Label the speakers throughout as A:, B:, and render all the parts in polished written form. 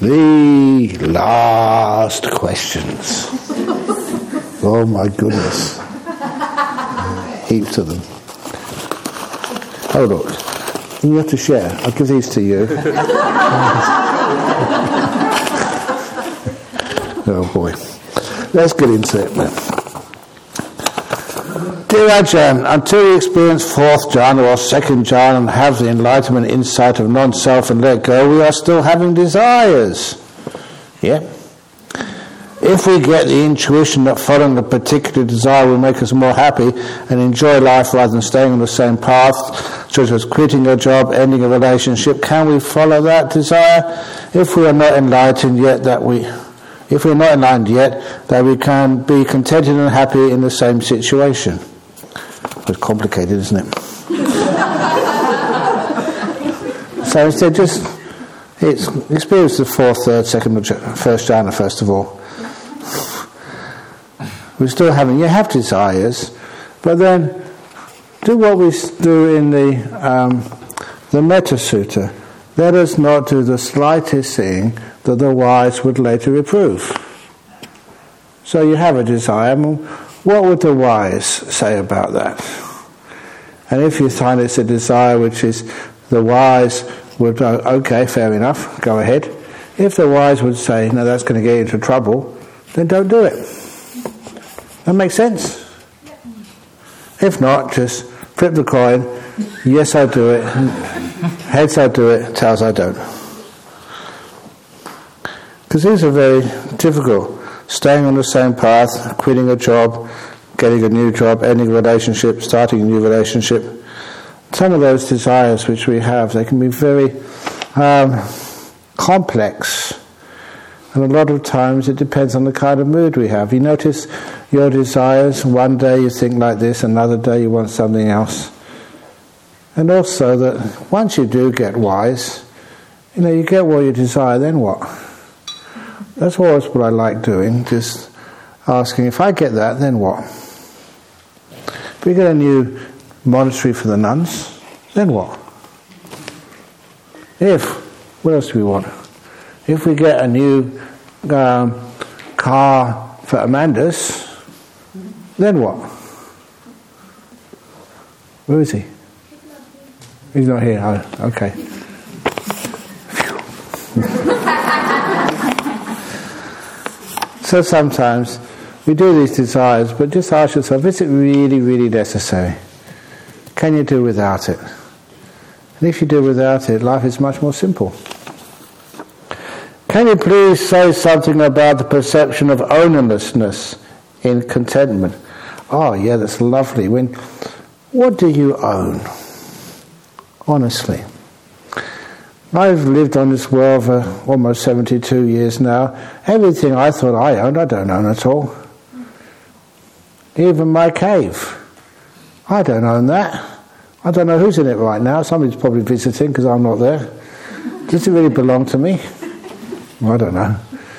A: The last questions. Oh my goodness. Heaps of them. Oh look, you have to share. I'll give these to you. Oh boy. Let's get into it then. Dear Ajahn, until you experience fourth jhana or second jhana and have the enlightenment insight of non-self and let go, we are still having desires. Yeah? If we get the intuition that following a particular desire will make us more happy and enjoy life rather than staying on the same path, such as quitting a job, ending a relationship, can we follow that desire? If we are not enlightened yet, that we can be contented and happy in the same situation. It's complicated, isn't it? So instead, just experience the fourth, third, second, first jhana first of all. We're still having, you have desires, but then do what we do in the Metta Sutta. Let us not do the slightest thing that the wise would later reprove. So you have a desire, what would the wise say about that? And if you find it's a desire which is the wise would go, okay, fair enough, go ahead. If the wise would say, no, that's going to get you into trouble, then don't do it. That makes sense? If not, just flip the coin, yes I do it, heads I do it, tails I don't. Because these are very difficult. Staying on the same path, quitting a job, getting a new job, ending a relationship, starting a new relationship. Some of those desires which we have, they can be very complex. And a lot of times it depends on the kind of mood we have. You notice your desires, one day you think like this, another day you want something else. And also that once you do get wise, you get what you desire, then what? That's always what I like doing, just asking, if I get that, then what? If we get a new monastery for the nuns, then what? What else do we want? If we get a new car for Amanda's, then what? Where is he? He's not here. Oh, okay. So sometimes we do these desires, but just ask yourself, is it really, really necessary? Can you do without it? And if you do without it, life is much more simple. Can you please say something about the perception of ownerlessness in contentment? Oh yeah, that's lovely. What do you own? Honestly. I've lived on this world for almost 72 years now. Everything I thought I owned, I don't own at all. Even my cave. I don't own that. I don't know who's in it right now. Somebody's probably visiting because I'm not there. Does it really belong to me? I don't know.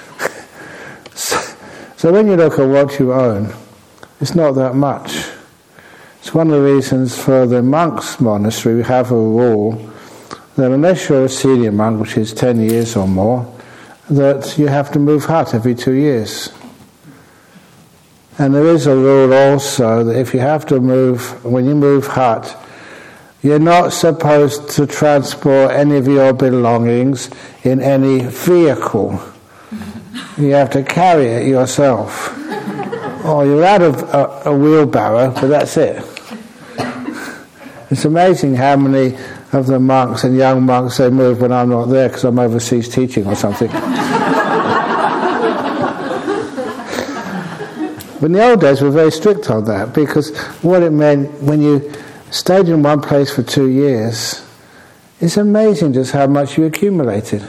A: So when you look at what you own, it's not that much. It's one of the reasons for the monks' monastery we have a rule that unless you're a senior monk, which is 10 years or more, that you have to move hut every 2 years. And there is a rule also that if you have to move, when you move hut, you're not supposed to transport any of your belongings in any vehicle. You have to carry it yourself. Or you're out of a wheelbarrow, but that's it. It's amazing how many of the monks and young monks they move when I'm not there because I'm overseas teaching or something. But in the old days we were very strict on that, because what it meant when you stayed in one place for 2 years, it's amazing just how much you accumulated.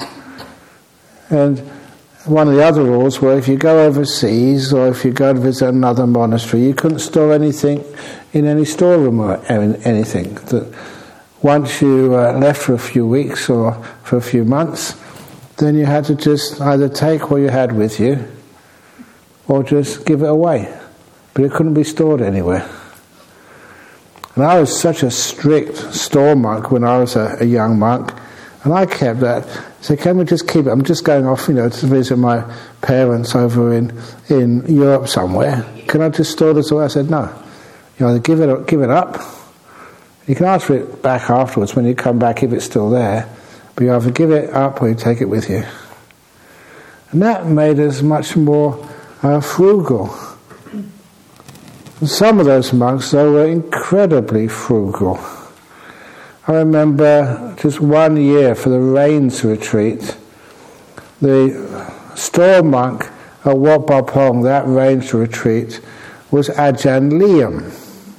A: And one of the other rules were if you go overseas or if you go to visit another monastery, you couldn't store anything in any storeroom or anything. That once you left for a few weeks or for a few months, then you had to just either take what you had with you or just give it away. But it couldn't be stored anywhere. And I was such a strict store monk when I was a young monk, and I kept that So can we just keep it? I'm just going off, to visit my parents over in Europe somewhere. Can I just store this away? I said, no. You either give it up. You can ask for it back afterwards when you come back if it's still there. But you either give it up or you take it with you. And that made us much more frugal. And some of those monks, though, were incredibly frugal. I remember just 1 year for the Rains retreat, the store monk at Wat Pah Pong, that Rains retreat, was Ajahn Liam.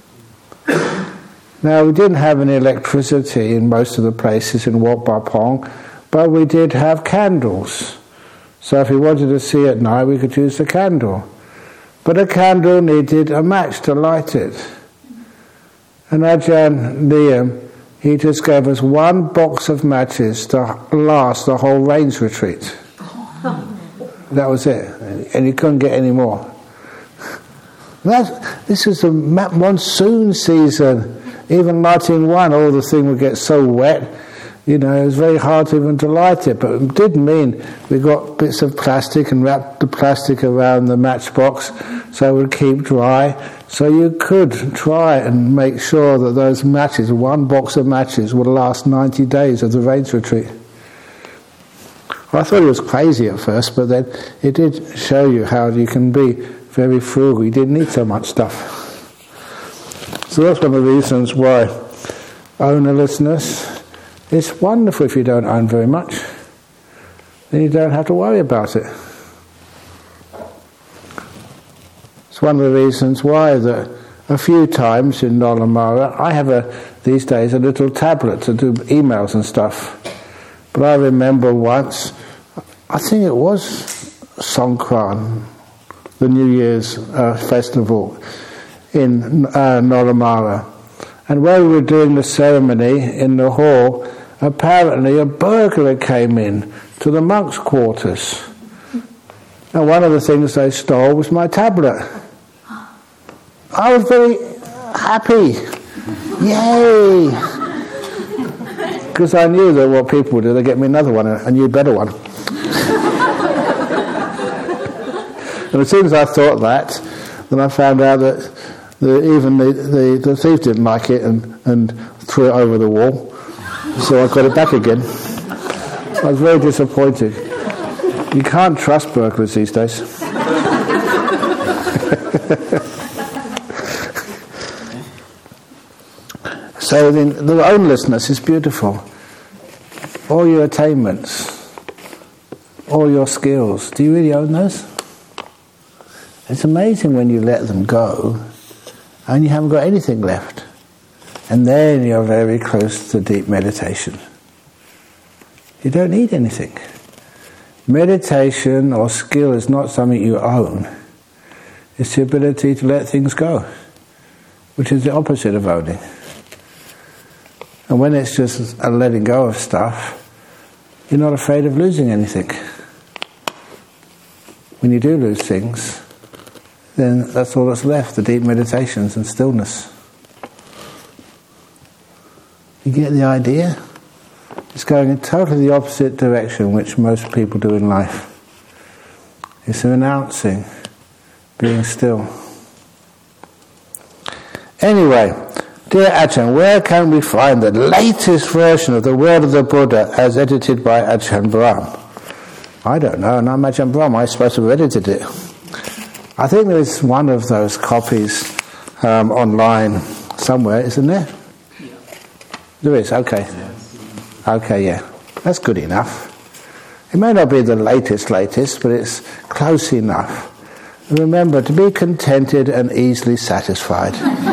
A: Now, we didn't have any electricity in most of the places in Wat Pah Pong, but we did have candles. So if we wanted to see at night, we could use the candle. But a candle needed a match to light it. And Ajahn Liam, he just gave us 1 box of matches to last the whole Rains retreat. That was it. And you couldn't get any more. This was the monsoon season. Even lighting one, the thing would get so wet, it was very hard even to light it. But it did mean we got bits of plastic and wrapped the plastic around the matchbox so it would keep dry. So you could try and make sure that those matches, 1 box of matches, would last 90 days of the Rains retreat. I thought it was crazy at first, but then it did show you how you can be very frugal. You didn't need so much stuff. So that's one of the reasons why ownerlessness is wonderful. If you don't own very much, then you don't have to worry about it. It's one of the reasons why that a few times in Nolamara, I have these days a little tablet to do emails and stuff. But I remember once, I think it was Songkran, the New Year's festival in Nolamara. And while we were doing the ceremony in the hall, apparently a burglar came in to the monks' quarters. And one of the things they stole was my tablet. I was very happy. Yay! Because I knew that what people would do, they'd get me another one, a new, better one. And as soon as I thought that, then I found out that even the thief didn't like it and threw it over the wall. So I got it back again. I was very disappointed. You can't trust burglars these days. So the ownlessness is beautiful. All your attainments, all your skills, do you really own those? It's amazing when you let them go and you haven't got anything left. And then you're very close to deep meditation. You don't need anything. Meditation or skill is not something you own. It's the ability to let things go, which is the opposite of owning. And when it's just a letting go of stuff, you're not afraid of losing anything. When you do lose things, then that's all that's left, the deep meditations and stillness. You get the idea? It's going in totally the opposite direction which most people do in life. It's renouncing, being still. Anyway, dear Ajahn, where can we find the latest version of the Word of the Buddha as edited by Ajahn Brahm? I don't know, and I'm Ajahn Brahm, I'm supposed to have edited it. I think there is one of those copies online somewhere, isn't there? Yeah. There is, okay. Okay, yeah. That's good enough. It may not be the latest, but it's close enough. And remember, to be contented and easily satisfied.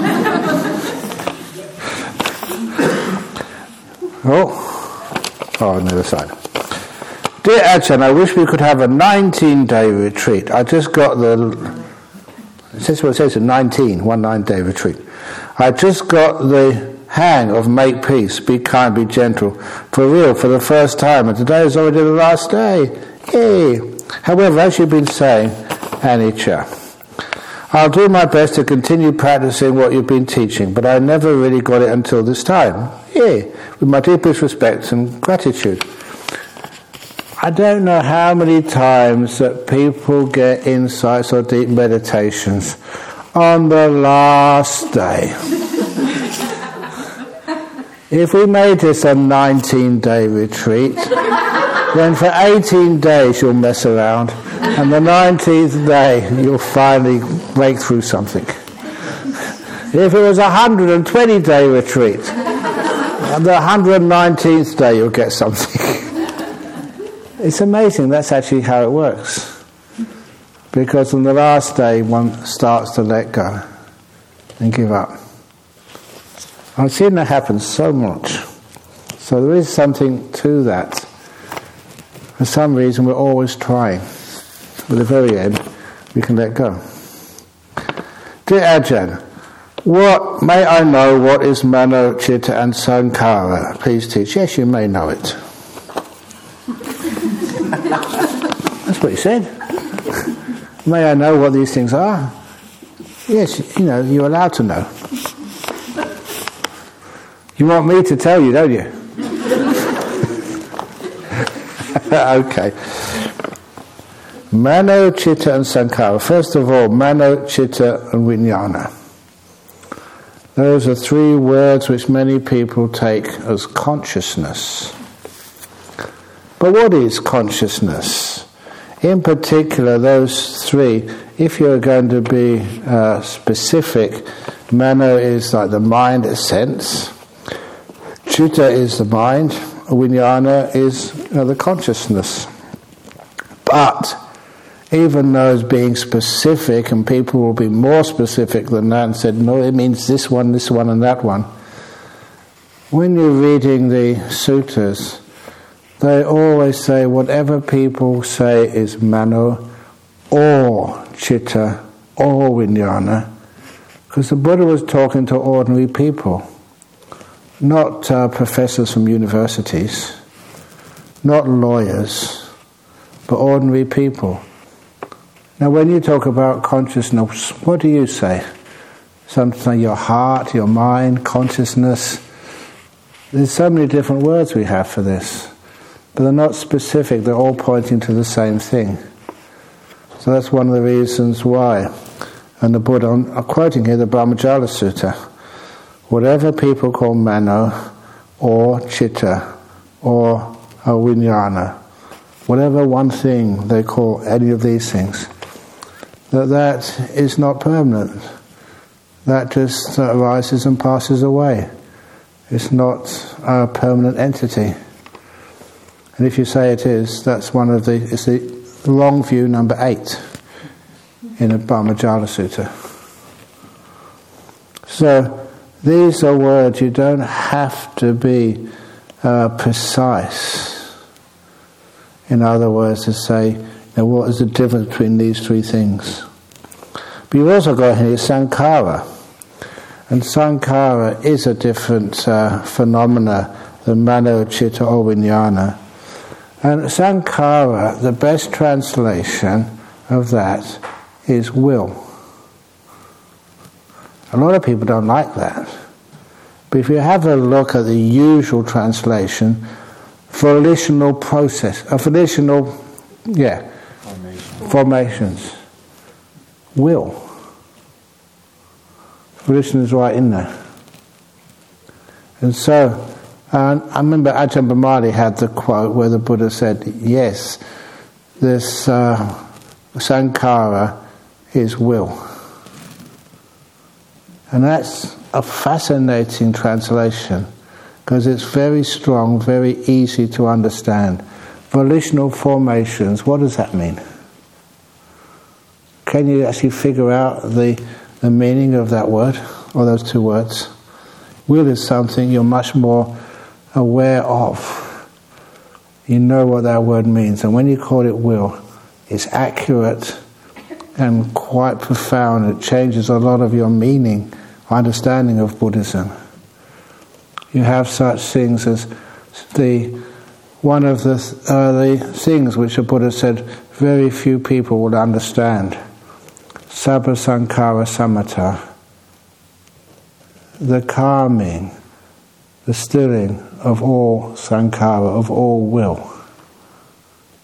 A: on the other side. Dear Ajahn, I wish we could have a 19-day retreat. I just got it says a 19-day retreat. I just got the hang of make peace, be kind, be gentle, for real, for the first time, and today is already the last day. Yay! However, as you've been saying, Anicca, I'll do my best to continue practicing what you've been teaching, but I never really got it until this time. Yay! With my deepest respect and gratitude. I don't know how many times that people get insights or deep meditations on the last day. If we made this a 19-day retreat, then for 18 days you'll mess around, and the 19th day you'll finally break through something. If it was a 120-day retreat, on the 119th day you'll get something. It's amazing, that's actually how it works. Because on the last day one starts to let go and give up. I've seen that happen so much. So there is something to that. For some reason we're always trying. But at the very end we can let go. Dear Ajahn, may I know what is Mano, Chitta and Sankhara? Please teach. Yes, you may know it. That's what you said. May I know what these things are? Yes, you're allowed to know. You want me to tell you, don't you? Okay. Mano, Chitta and Sankhara. First of all, Mano, Chitta and Vijnana. Those are three words which many people take as consciousness. But what is consciousness? In particular, those three, if you're going to be specific, Mano is like the mind, a sense. Chitta is the mind. Vijnana is the consciousness. But even those being specific, and people will be more specific than that and said, no, it means this one, and that one. When you're reading the sutras, they always say whatever people say is Mano or Chitta or Vijnana, because the Buddha was talking to ordinary people, not professors from universities, not lawyers, but ordinary people. Now when you talk about consciousness, what do you say? Something like your heart, your mind, consciousness. There's so many different words we have for this. But they're not specific, they're all pointing to the same thing. So that's one of the reasons why. And the Buddha, I'm quoting here the Brahmajala Sutta, whatever people call Mano, or Chitta, or Vijnana, whatever one thing they call any of these things, that is not permanent. That just arises and passes away. It's not a permanent entity. And if you say it is, that's it's the long view number 8 in the Brahmajala Sutta. So these are words, you don't have to be precise. In other words, to say, what is the difference between these three things? But you've also got here Sankhara. And Sankhara is a different phenomena than Mano, Chitta or Vijnana. And Sankhara, the best translation of that is will. A lot of people don't like that. But if you have a look at the usual translation, volitional process, formations. Will. Volition is right in there. And so, I remember Ajahn Brahmali had the quote where the Buddha said, yes, this Sankhara is will. And that's a fascinating translation, because it's very strong, very easy to understand. Volitional formations, what does that mean? Can you actually figure out the meaning of that word, or those two words? Will is something you're much more aware of. You know what that word means, and when you call it will, it's accurate and quite profound. It changes a lot of your meaning, understanding of Buddhism. You have such things as one of the things which the Buddha said very few people would understand. Sabba Sankhara Samatha. The calming, the stilling of all sankhara, of all will.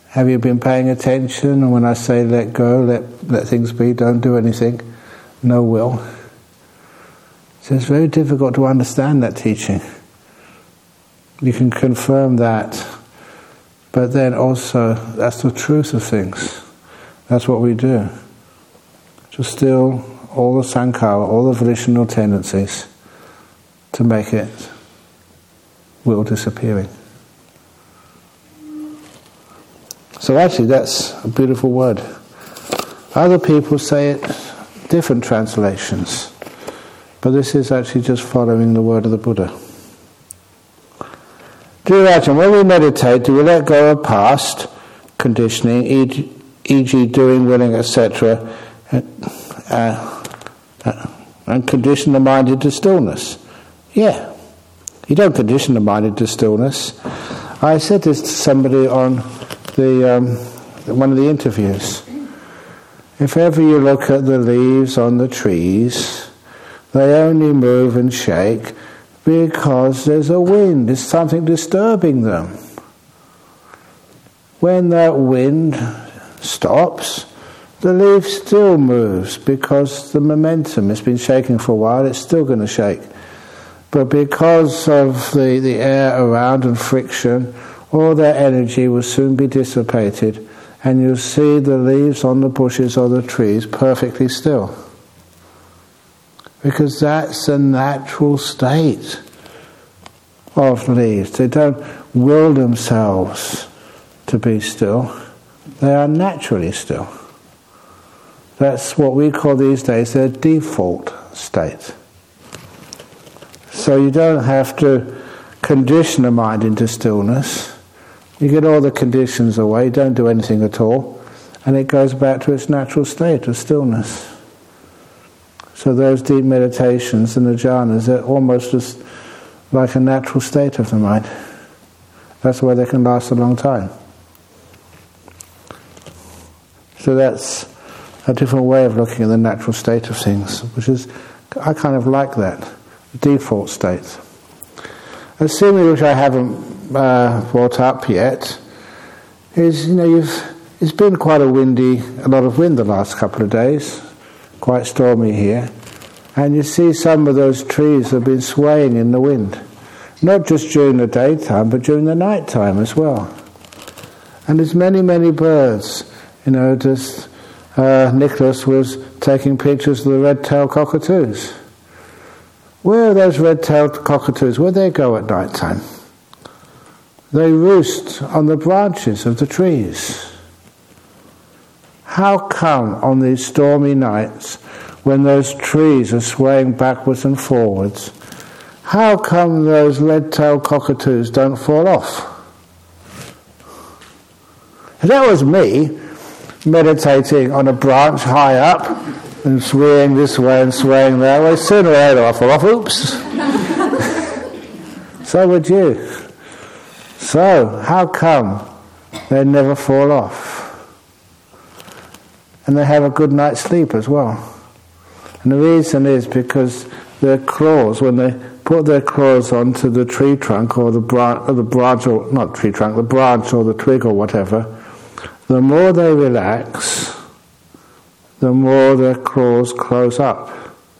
A: Have you been paying attention? And when I say let go, let things be, don't do anything, no will. So it's very difficult to understand that teaching. You can confirm that, but then also that's the truth of things. That's what we do. To still all the sankhara, all the volitional tendencies, to make it will disappearing. So actually that's a beautiful word. Other people say it different translations, but this is actually just following the word of the Buddha. Dear Ajahn, when we meditate, do we let go of past conditioning, e.g. doing, willing, etc., and condition the mind into stillness? Yeah. You don't condition the mind into stillness. I said this to somebody on one of the interviews. If ever you look at the leaves on the trees, they only move and shake because there's a wind, there's something disturbing them. When that wind stops, the leaf still moves because the momentum has been shaking for a while, it's still going to shake. But because of the air around and friction, all that energy will soon be dissipated, and you'll see the leaves on the bushes or the trees perfectly still. Because that's the natural state of leaves. They don't will themselves to be still. They are naturally still. That's what we call these days their default state. So you don't have to condition the mind into stillness. You get all the conditions away, don't do anything at all, and it goes back to its natural state of stillness. So those deep meditations and the jhanas are almost just like a natural state of the mind. That's why they can last a long time. So that's a different way of looking at the natural state of things, which is, I kind of like that, default state. A simile which I haven't brought up yet is, it's been quite a lot of wind the last couple of days, quite stormy here, and you see some of those trees have been swaying in the wind, not just during the daytime, but during the night time as well. And there's many, many birds, Nicholas was taking pictures of the red-tailed cockatoos. Where are those red-tailed cockatoos? Where do they go at night time? They roost on the branches of the trees. How come on these stormy nights, when those trees are swaying backwards and forwards, how come those red-tailed cockatoos don't fall off? If that was me, meditating on a branch high up and swaying this way and swaying that way, sooner or later I'll fall off. Oops. So would you. So, how come they never fall off? And they have a good night's sleep as well. And the reason is because their claws, when they put their claws onto the tree trunk or the branch, or not tree trunk, the branch or the twig or whatever, the more they relax, the more their claws close up.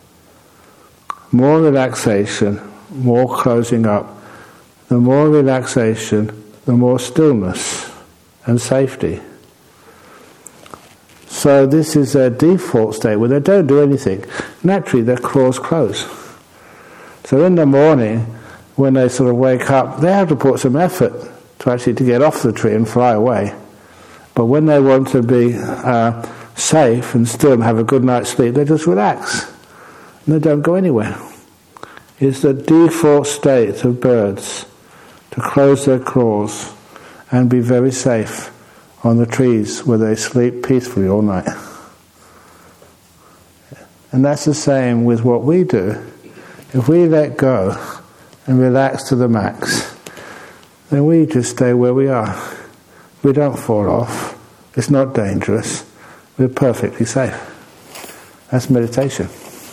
A: More relaxation, more closing up. The more relaxation, the more stillness and safety. So this is their default state where they don't do anything. Naturally their claws close. So in the morning, when they sort of wake up, they have to put some effort to get off the tree and fly away. But when they want to be safe and still and have a good night's sleep, they just relax. And they don't go anywhere. It's the default state of birds to close their claws and be very safe on the trees where they sleep peacefully all night. And that's the same with what we do. If we let go and relax to the max, then we just stay where we are. We don't fall off. It's not dangerous. We're perfectly safe. That's meditation.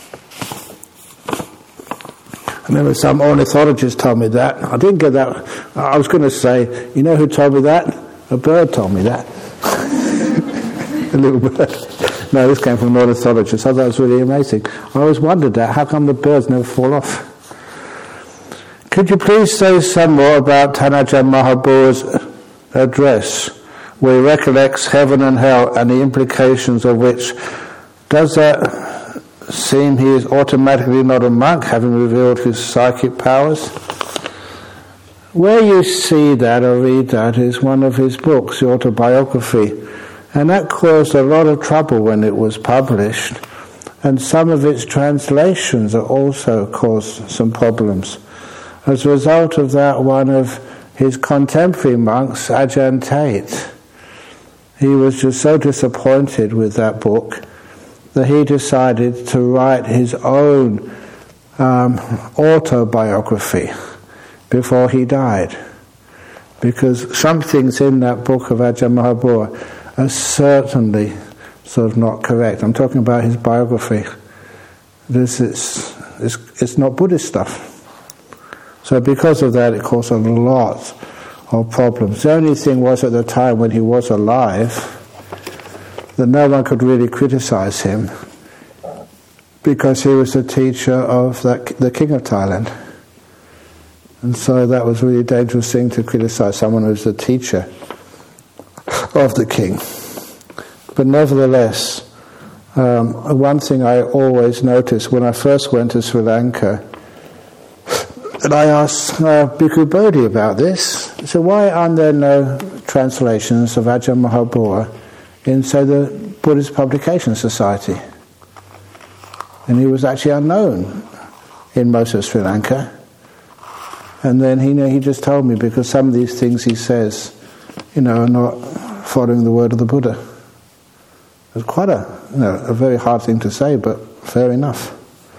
A: I remember some ornithologist told me that. I didn't get that. I was going to say, you know who told me that? A bird told me that. A little bird. No, this came from an ornithologist. I thought that was really amazing. I always wondered that. How come the birds never fall off? Could you please say some more about Ajahn Mahabhu's address, where he recollects heaven and hell and the implications of which? Does that seem he is automatically not a monk, having revealed his psychic powers? Where you see that or read that is one of his books, the autobiography, and that caused a lot of trouble when it was published, and some of its translations also caused some problems. As a result of that, one of his contemporary monks, Ajahn Tate, he was just so disappointed with that book that he decided to write his own autobiography before he died, because some things in that book of Ajahn Mahabhu are certainly sort of not correct. I'm talking about his biography. It's not Buddhist stuff. So because of that, it caused a lot of problems. The only thing was, at the time when he was alive, that no one could really criticize him, because he was the teacher of the King of Thailand. And so that was a really dangerous thing, to criticize someone who's the teacher of the king. But nevertheless, one thing I always noticed when I first went to Sri Lanka, and I asked Bhikkhu Bodhi about this, so why aren't there no translations of Ajahn Mahabhu in, say, the Buddhist Publication Society? And he was actually unknown in most of Sri Lanka. And then he just told me, because some of these things he says, are not following the word of the Buddha. It's quite a very hard thing to say, but fair enough.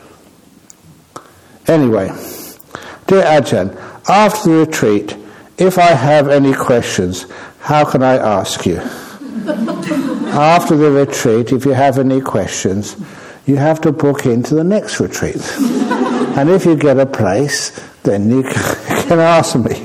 A: Anyway, dear Ajahn, after the retreat, if I have any questions, how can I ask you? After the retreat, if you have any questions, you have to book into the next retreat. And if you get a place, then you can ask me.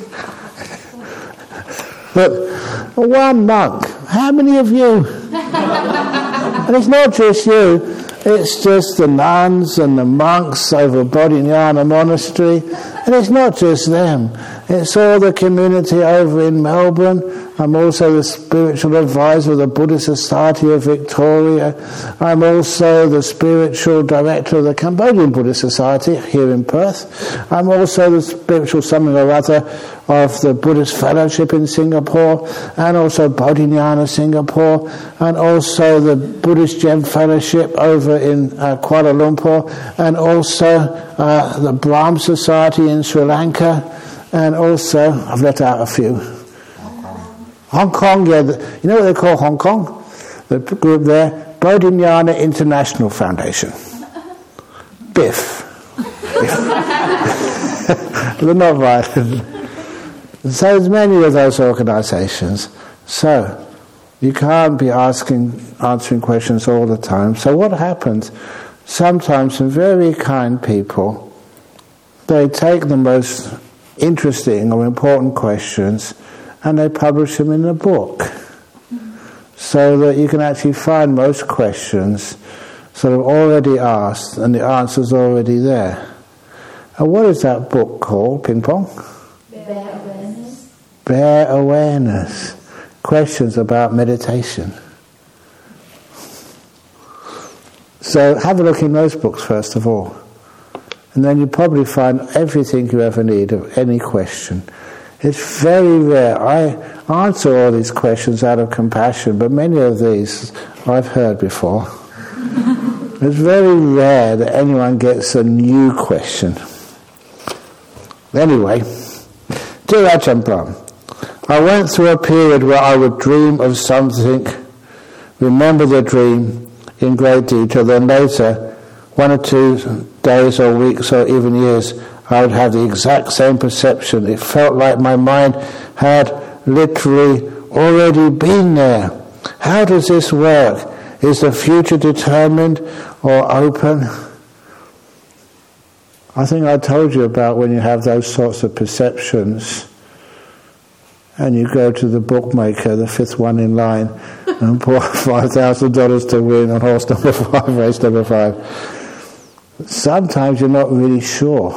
A: But one monk, how many of you? And it's not just you, it's just the nuns and the monks over Bodhinyana Monastery, and it's not just them, it's all the community over in Melbourne. I'm also the spiritual advisor of the Buddhist Society of Victoria. I'm also the spiritual director of the Cambodian Buddhist Society here in Perth. I'm also the spiritual something or other of the Buddhist Fellowship in Singapore, and also Bodhinyana Singapore, and also the Buddhist Gem Fellowship over in Kuala Lumpur, and also the Brahm Society in Sri Lanka, and also, I've let out a few. Hong Kong, yeah, you know what they call Hong Kong? The group there, Bodhinyana International Foundation. BIF. They're not right. So there's many of those organisations. So you can't be answering questions all the time. So what happens? Sometimes some very kind people, they take the most interesting or important questions and they publish them in a book, so that you can actually find most questions sort of already asked and the answer's already there. And what is that book called, Ping Pong?
B: Bare Awareness.
A: Bare Awareness. Questions about meditation. So have a look in those books first of all. And then you probably find everything you ever need of any question. It's very rare. I answer all these questions out of compassion, but many of these I've heard before. It's very rare that anyone gets a new question. Anyway, dear Ajahn Brahm, I went through a period where I would dream of something, remember the dream in great detail, then later, 1 or 2 days or weeks or even years, I would have the exact same perception. It felt like my mind had literally already been there. How does this work? Is the future determined or open? I think I told you about when you have those sorts of perceptions. and you go to the bookmaker, the fifth one in line, and pour $5,000 to win on horse number 5, race number 5. Sometimes you're not really sure.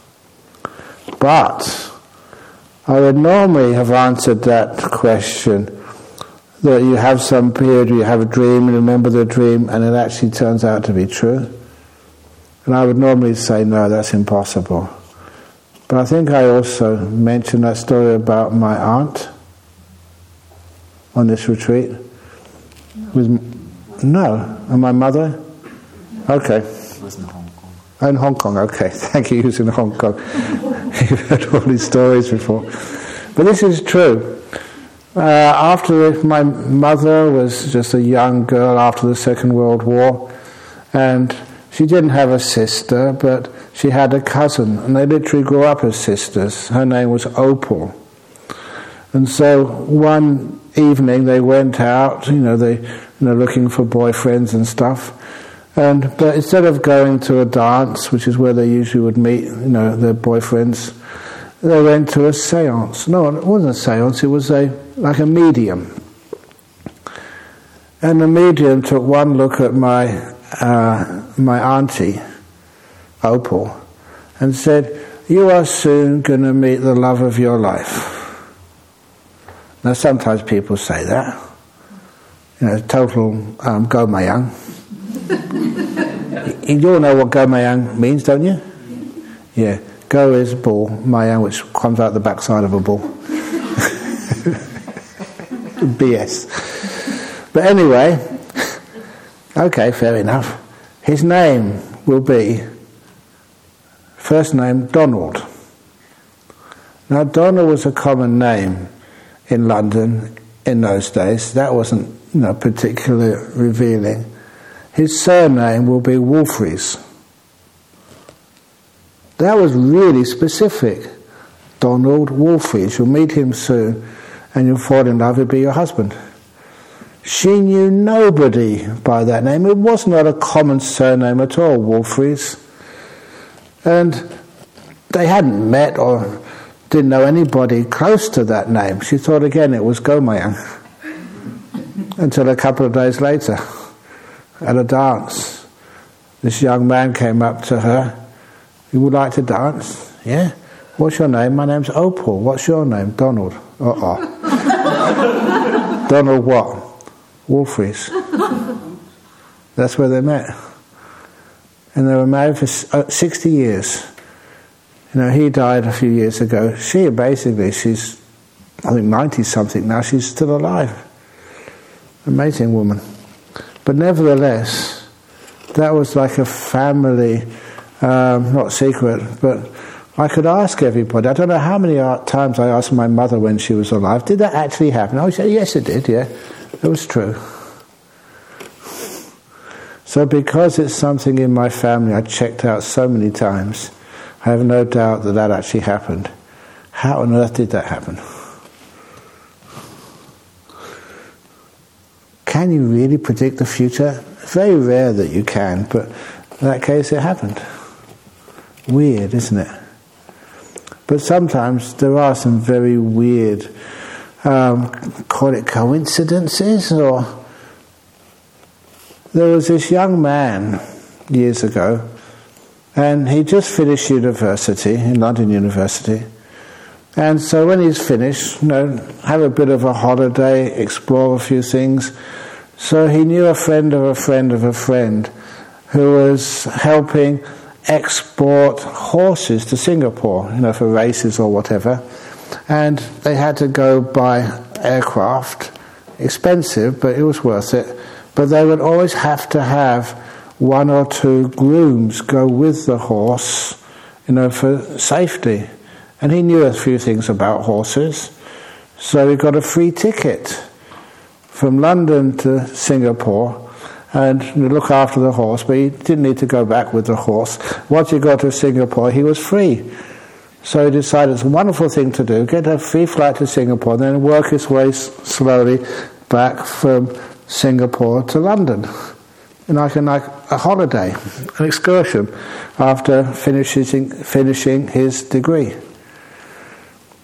A: But I would normally have answered that question, that you have some period, you have a dream, you remember the dream, and it actually turns out to be true. And I would normally say, no, that's impossible. But I think I also mentioned that story about my aunt on this retreat. And my mother? Okay.
C: It was in Hong Kong.
A: In Hong Kong, okay. Thank you, he was in Hong Kong. You've heard all these stories before. But this is true. After my mother was just a young girl after the Second World War, and she didn't have a sister, but she had a cousin, and they literally grew up as sisters. Her name was Opal. And so one evening they went out, looking for boyfriends and stuff. But instead of going to a dance, which is where they usually would meet, their boyfriends, they went to a séance. No, it wasn't a séance, it was like a medium. And the medium took one look at my auntie, Opal, and said, "You are soon going to meet the love of your life." Now sometimes people say that, total gomayang. You all know what gomayang means, don't you? Yeah, go is bull, mayang, which comes out the backside of a bull. BS. But anyway, okay, fair enough. His name will be, first name, Donald. Now, Donald was a common name in London in those days. That wasn't, particularly revealing. His surname will be Wolfries. That was really specific. Donald Wolfries. You'll meet him soon, and you'll fall in love. He'll be your husband. She knew nobody by that name. It was not a common surname at all, Wolfries. And they hadn't met or didn't know anybody close to that name. She thought again it was Gomayang. Until a couple of days later, at a dance, this young man came up to her. "You would like to dance?" "Yeah." "What's your name?" "My name's Opal." "What's your name?" "Donald." "Donald what?" "Wolfries." That's where they met. And they were married for 60 years. He died a few years ago. She's, I think, 90-something now. She's still alive. Amazing woman. But nevertheless, that was like a family, not secret, but I could ask everybody. I don't know how many times I asked my mother when she was alive, "Did that actually happen?" I said, "Yes, it did, yeah. It was true." So because it's something in my family I checked out so many times, I have no doubt that actually happened. How on earth did that happen? Can you really predict the future? It's very rare that you can, but in that case it happened. Weird, isn't it? But sometimes there are some very weird, call it coincidences, or there was this young man years ago, and he just finished university, in London University, and so when he's finished, have a bit of a holiday, explore a few things. So he knew a friend of a friend of a friend who was helping export horses to Singapore, for races or whatever, and they had to go by aircraft, expensive, but it was worth it. But they would always have to have one or two grooms go with the horse, for safety. And he knew a few things about horses, so he got a free ticket from London to Singapore and look after the horse, but he didn't need to go back with the horse. Once he got to Singapore, he was free. So he decided it's a wonderful thing to do, get a free flight to Singapore, then work his way slowly back from Singapore to London. And like a holiday, an excursion, after finishing his degree.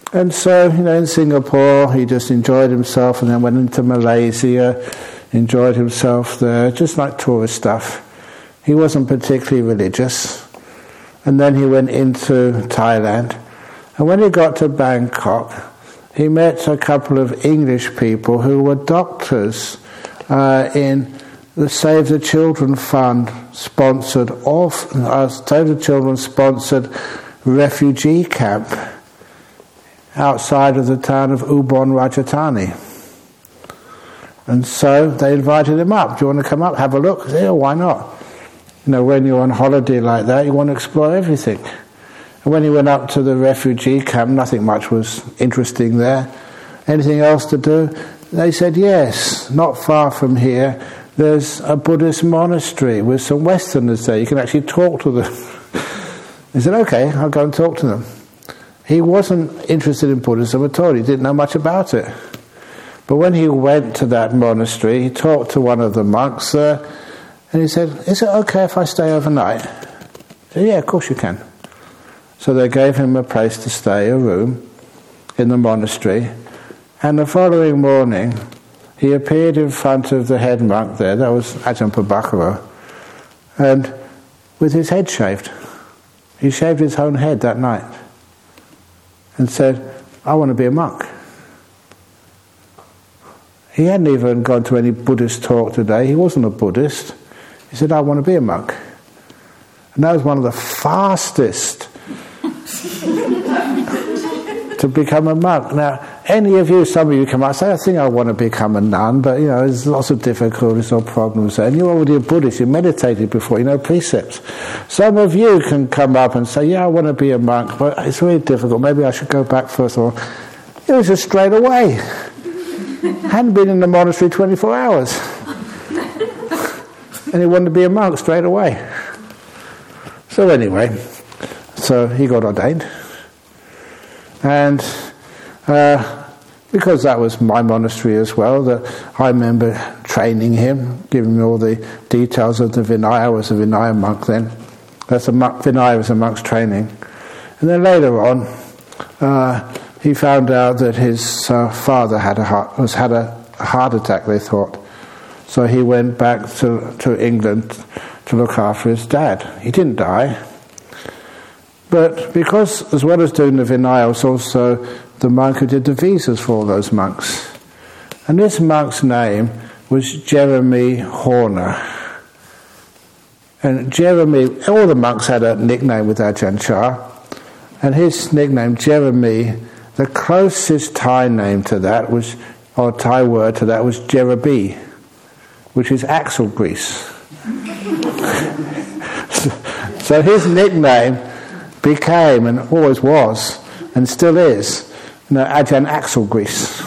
A: And so, in Singapore, he just enjoyed himself, and then went into Malaysia, enjoyed himself there, just like tourist stuff. He wasn't particularly religious. And then he went into Thailand. And when he got to Bangkok, he met a couple of English people who were doctors in the Save the Children Fund sponsored Save the Children sponsored refugee camp outside of the town of Ubon Ratchathani. And so they invited him up. Do you want to come up, have a look? I said, why not? When you're on holiday like that, you want to explore everything. And when he went up to the refugee camp, nothing much was interesting there. Anything else to do? They said, yes, not far from here, there's a Buddhist monastery with some Westerners there. You can actually talk to them. He said, okay, I'll go and talk to them. He wasn't interested in Buddhism at all. He didn't know much about it. But when he went to that monastery, he talked to one of the monks there, and he said, is it okay if I stay overnight? He said, yeah, of course you can. So they gave him a place to stay, a room, in the monastery. And the following morning, he appeared in front of the head monk there, that was Ajahn Prabhakara, and with his head shaved. He shaved his own head that night and said, I want to be a monk. He hadn't even gone to any Buddhist talk today. He wasn't a Buddhist. He said, I want to be a monk. And that was one of the fastest to become a monk. Now, some of you come out and say, I think I want to become a nun, but there's lots of difficulties or problems there. And you're already a Buddhist, you meditated before, you know precepts. Some of you can come up and say, I want to be a monk, but it's really difficult, maybe I should go back first. Or it was just straight away. Hadn't been in the monastery 24 hours. And he wanted to be a monk straight away. So anyway, he got ordained. And because that was my monastery as well, that I remember training him, giving me all the details of the Vinaya. I was a Vinaya monk then. Vinaya was a monk's training. And then later on, he found out that his father had a heart attack, they thought. So he went back to England to look after his dad. He didn't die. But because, as well as doing the Vinaya, was also the monk who did the visas for all those monks. And this monk's name was Jeremy Horner. And Jeremy, all the monks had a nickname with Ajahn Chah. And his nickname, Jeremy, the closest Thai name to that was, or Thai word to that was Jerabi, which is axle grease. So his nickname became, and always was, and still is, Ajahn Axle Grease.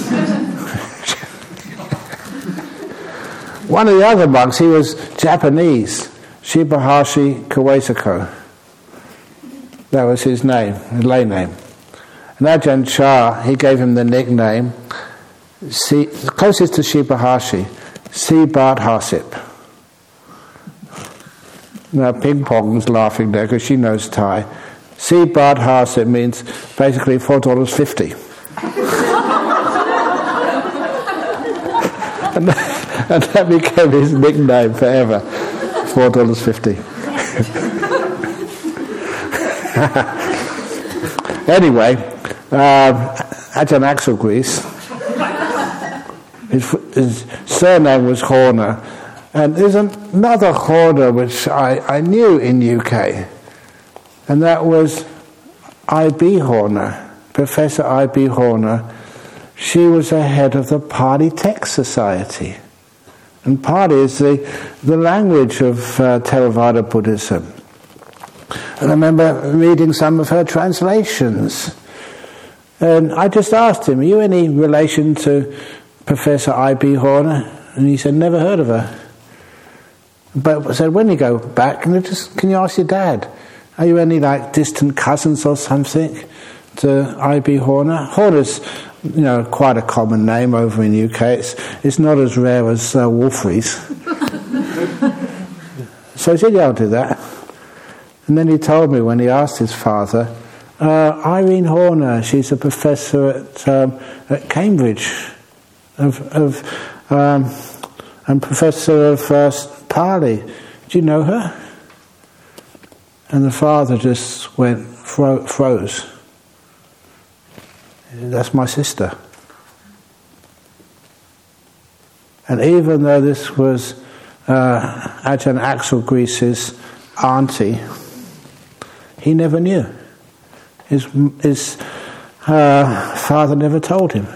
A: One of the other monks, he was Japanese, Shibahashi Kawesako. That was his name, his lay name. And Ajahn Chah, he gave him the nickname, closest to Shibahashi, Sibat Hasip. Now Ping Pong's laughing there because she knows Thai. Sibat Hasip means basically $4.50. and that became his nickname forever, $4.50. Anyway, Ajahn Axel Grease, his surname was Horner. And there's another Horner which I knew in UK, and that was I.B. Horner, Professor I.B. Horner. She was the head of the Pali Text Society. And Pali is the language of Theravada Buddhism. And I remember reading some of her translations. And I just asked him, are you any relation to Professor I.B. Horner? And he said, never heard of her. But I said, when you go back, can you ask your dad? Are you any distant cousins or something to I.B. Horner? Horner's, quite a common name over in the UK. It's not as rare as Wolfrey's. So he said, yeah, I'll do that. And then he told me when he asked his father, Irene Horner, she's a professor at Cambridge, and professor of Pali. Do you know her? And the father just froze. That's my sister. And even though this was Ajahn Axel Gries's auntie, he never knew. His father never told him.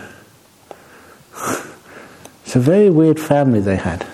A: It's a very weird family they had.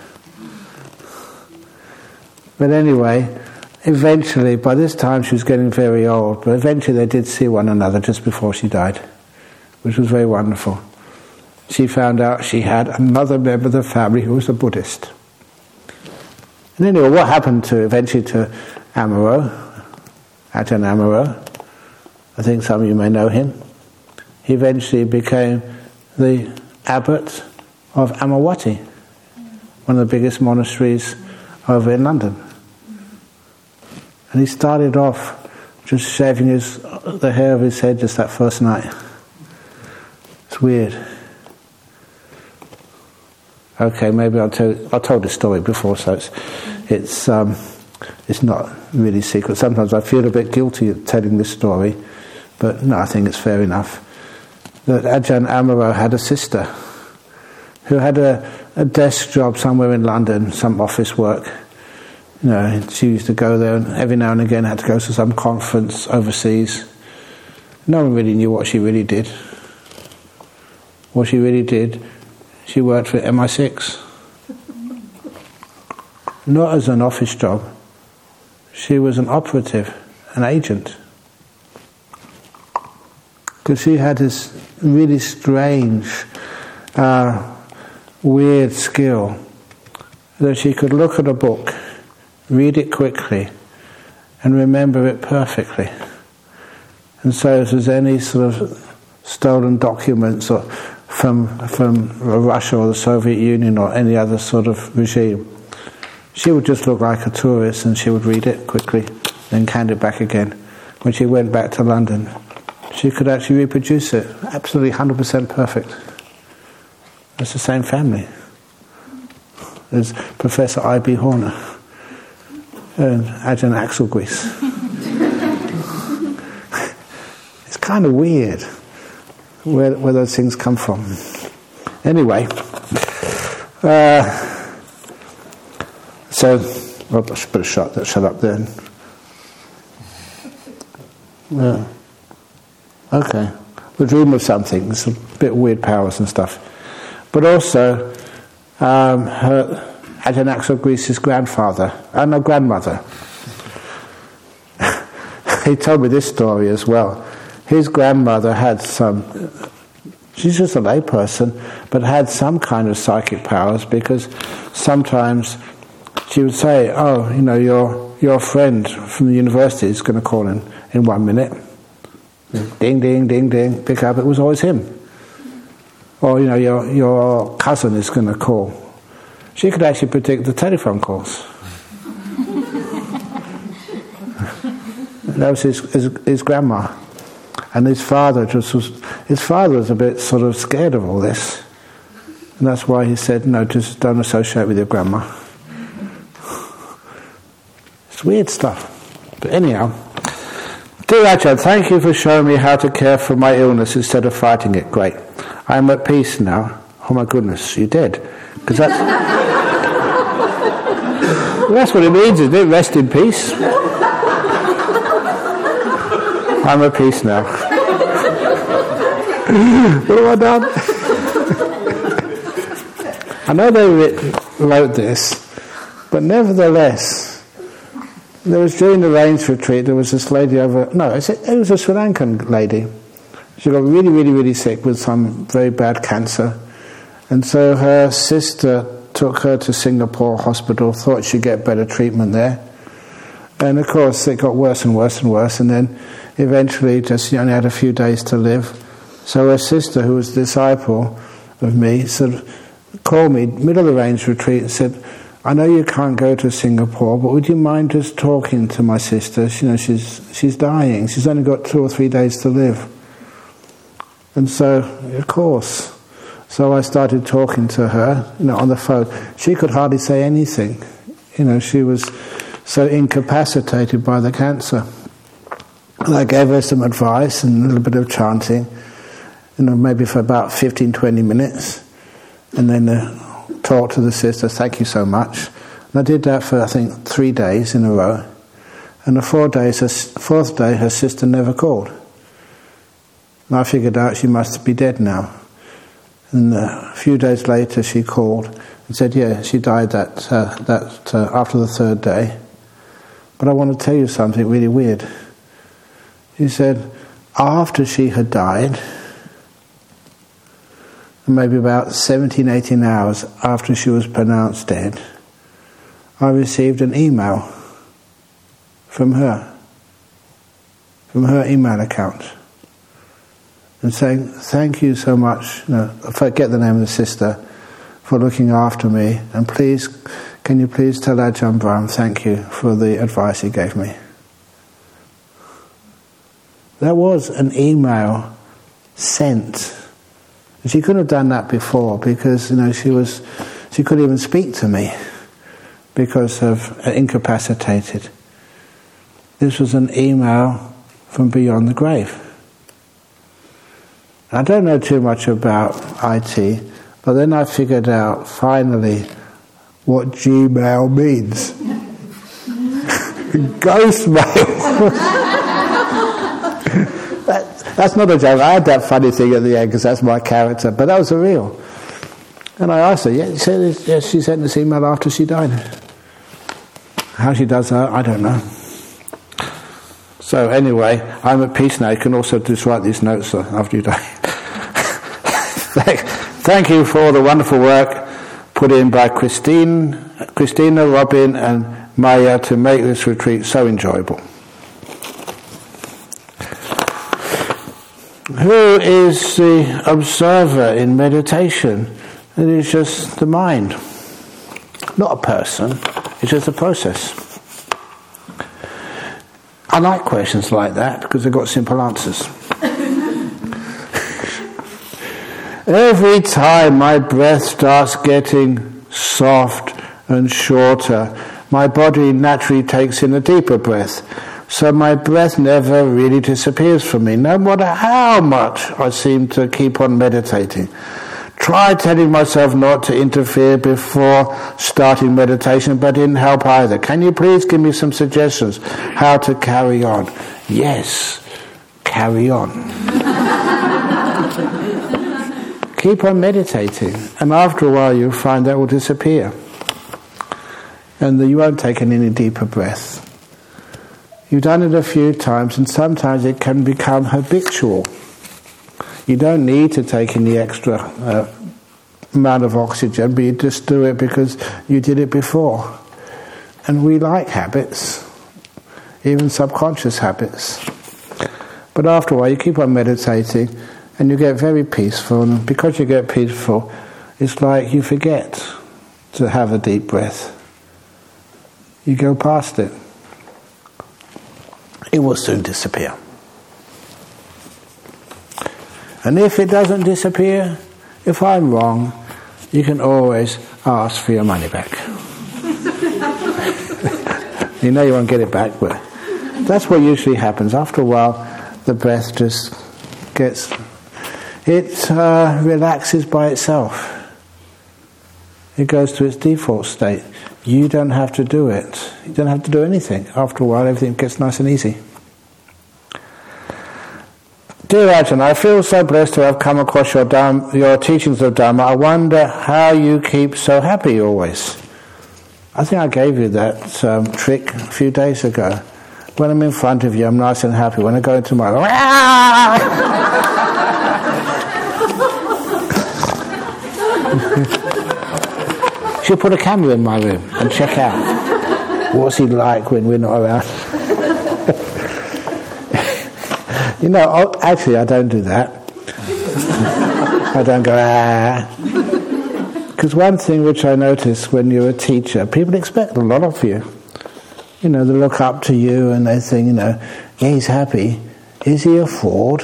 A: But anyway, eventually, by this time she was getting very old, but eventually they did see one another just before she died, which was very wonderful. She found out she had another member of the family who was a Buddhist. And anyway, what happened eventually to Amaro, Ajahn Amaro, I think some of you may know him. He eventually became the abbot of Amawati, one of the biggest monasteries over in London. And he started off just shaving the hair of his head just that first night. It's weird. Okay, maybe I told this story before, so it's not really secret. Sometimes I feel a bit guilty of telling this story, but no, I think it's fair enough. That Ajahn Amaro had a sister who had a desk job somewhere in London, some office work. You know, she used to go there, and every now and again had to go to some conference overseas. No one really knew what she really did. What she really did, she worked for MI6. Not as an office job. She was an operative, an agent. Because she had this really strange, weird skill that she could look at a book, read it quickly, and remember it perfectly. And so if there's any sort of stolen documents or from Russia or the Soviet Union or any other sort of regime, she would just look like a tourist and she would read it quickly, then hand it back again. When she went back to London, she could actually reproduce it, absolutely 100% perfect. It's the same family. There's Professor I.B. Horner and Ajahn Axel Gries. It's kind of weird where those things come from. Anyway, so I should better shut up then. Yeah. Okay. We dream of something. There's a bit of weird powers and stuff. But also, Ajahn Axel Gries's grandmother. He told me this story as well. His grandmother had she's just a lay person, but had some kind of psychic powers, because sometimes she would say, oh, you know, your friend from the university is going to call in 1 minute. Ding, ding, ding, ding, pick up, it was always him. Or, you know, your cousin is going to call. She could actually predict the telephone calls. That was his grandma. And his father was a bit sort of scared of all this. And that's why he said, no, just don't associate with your grandma. It's weird stuff. But anyhow, dear Ajahn, thank you for showing me how to care for my illness instead of fighting it. Great. I am at peace now. Oh my goodness, you're dead. Because that's... well, that's what it means, isn't it? Rest in peace. I'm at peace now. What have I done? I know they wrote this, but nevertheless, there was during the rains retreat, there was this lady it was a Sri Lankan lady. She got really, really, really sick with some very bad cancer. And so her sister took her to Singapore hospital, thought she'd get better treatment there. And of course, it got worse and worse and worse, and then eventually she only had a few days to live. So her sister, who was a disciple of me, called me middle of the rains retreat and said, I know you can't go to Singapore, but would you mind just talking to my sister? She's dying. She's only got 2 or 3 days to live. And so, of course. So I started talking to her, on the phone. She could hardly say anything. She was so incapacitated by the cancer. And I gave her some advice and a little bit of chanting, maybe for about 15, 20 minutes. And then talked to the sister, thank you so much. And I did that for, I think, 3 days in a row. And the 4th day, her sister never called. And I figured out she must be dead now. And a few days later she called and said, yeah, she died after the 3rd day. But I want to tell you something really weird. She said, after she had died, maybe about 17, 18 hours after she was pronounced dead, I received an email from her email account, and saying, thank you so much, I forget the name of the sister, for looking after me, and can you please tell Ajahn Brahm thank you for the advice he gave me. That was an email sent. She couldn't have done that before because, she couldn't even speak to me because of incapacitated. This was an email from beyond the grave. I don't know too much about IT, but then I figured out finally what Gmail means. Ghost mail. That's not a joke. I had that funny thing at the end because that's my character, but that was real. And I asked her, yes, she sent this email after she died. How she does that, I don't know. So anyway, I'm at peace now. You can also just write these notes after you die. Thank you for all the wonderful work put in by Christina, Robin and Maya to make this retreat so enjoyable. Who is the observer in meditation? It is just the mind. Not a person, it's just a process. I like questions like that because they've got simple answers. Every time my breath starts getting soft and shorter, my body naturally takes in a deeper breath. So my breath never really disappears from me, no matter how much I seem to keep on meditating. Try telling myself not to interfere before starting meditation, but didn't help either. Can you please give me some suggestions how to carry on? Yes, carry on. Keep on meditating, and after a while you'll find that will disappear. And you won't take in any deeper breath. You've done it a few times, and sometimes it can become habitual. You don't need to take in the extra amount of oxygen, but you just do it because you did it before. And we like habits, even subconscious habits. But after a while, you keep on meditating, and you get very peaceful. And because you get peaceful, it's like you forget to have a deep breath. You go past it. It will soon disappear. And if it doesn't disappear, if I'm wrong, you can always ask for your money back. You know you won't get it back, but that's what usually happens. After a while, the breath just relaxes by itself. It goes to its default state. You don't have to do it. You don't have to do anything. After a while, everything gets nice and easy. Dear Ajahn, I feel so blessed to have come across your teachings of Dharma. I wonder how you keep so happy always. I think I gave you that trick a few days ago. When I'm in front of you, I'm nice and happy. When I go into my... She'll put a camera in my room and check out. What's he like when we're not around? Actually I don't do that. I don't go, Because one thing which I noticed when you're a teacher, people expect a lot of you. They look up to you and they think, yeah, he's happy. Is he a fraud?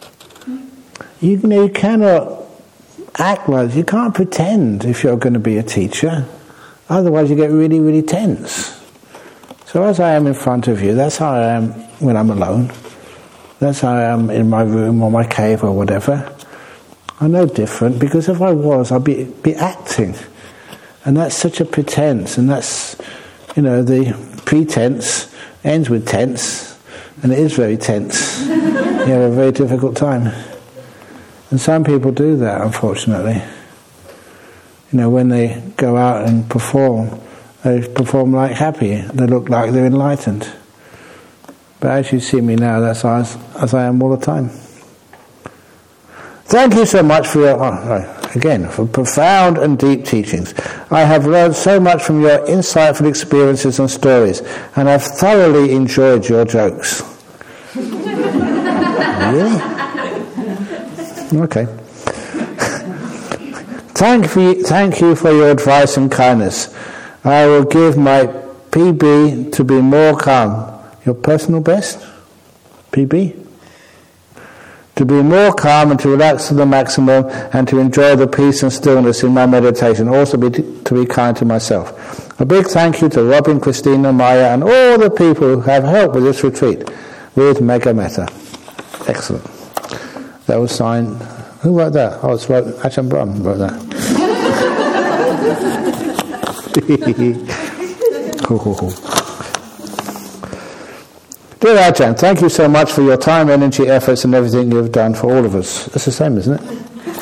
A: You cannot act like, you can't pretend if you're going to be a teacher. Otherwise you get really, really tense. So as I am in front of you, that's how I am when I'm alone. That's how I am in my room or my cave or whatever. I'm no different, because if I was, I'd be acting. And that's such a pretense, and that's, the pretense ends with tense, and it is very tense. You have a very difficult time. And some people do that, unfortunately. When they go out and perform, they perform like happy. They look like they're enlightened. But as you see me now, that's as I am all the time. Thank you so much for for profound and deep teachings. I have learned so much from your insightful experiences and stories, and I've thoroughly enjoyed your jokes. Really? Okay. Thank you for your advice and kindness. I will give my PB to be more calm. Your personal best? PB? To be more calm and to relax to the maximum and to enjoy the peace and stillness in my meditation. Also to be kind to myself. A big thank you to Robin, Christina, Maya and all the people who have helped with this retreat with Mega Metta. Excellent. That was signed... Who wrote that? Oh, it's Ajahn Brahm wrote that. Dear Ajahn, thank you so much for your time, energy, efforts and everything you've done for all of us. That's the same, isn't it?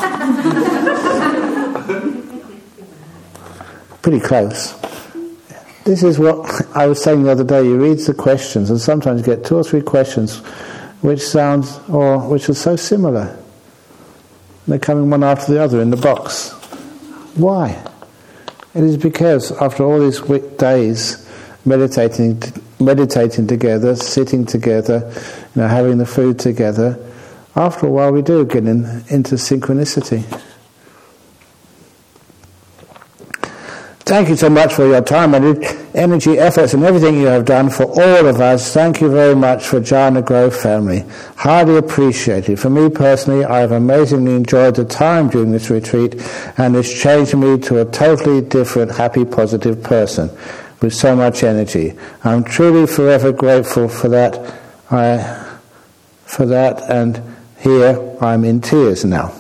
A: Pretty close. This is what I was saying the other day. You read the questions and sometimes you get 2 or 3 questions which are so similar. They're coming one after the other in the box. Why? It is because after all these days meditating together, sitting together, having the food together, after a while we do get into synchronicity. Thank you so much for your time and energy, efforts and everything you have done for all of us. Thank you very much for Jhana Grove family. Highly appreciated. For me personally, I have amazingly enjoyed the time during this retreat, and it's changed me to a totally different, happy, positive person with so much energy. I'm truly forever grateful for that. And here I'm in tears now.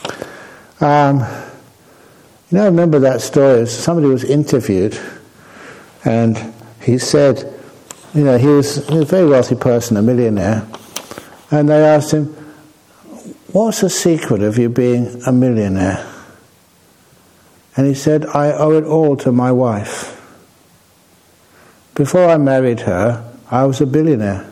A: I remember that story. Somebody was interviewed, and he said, he was a very wealthy person, a millionaire, and they asked him, what's the secret of you being a millionaire? And he said, I owe it all to my wife. Before I married her, I was a billionaire.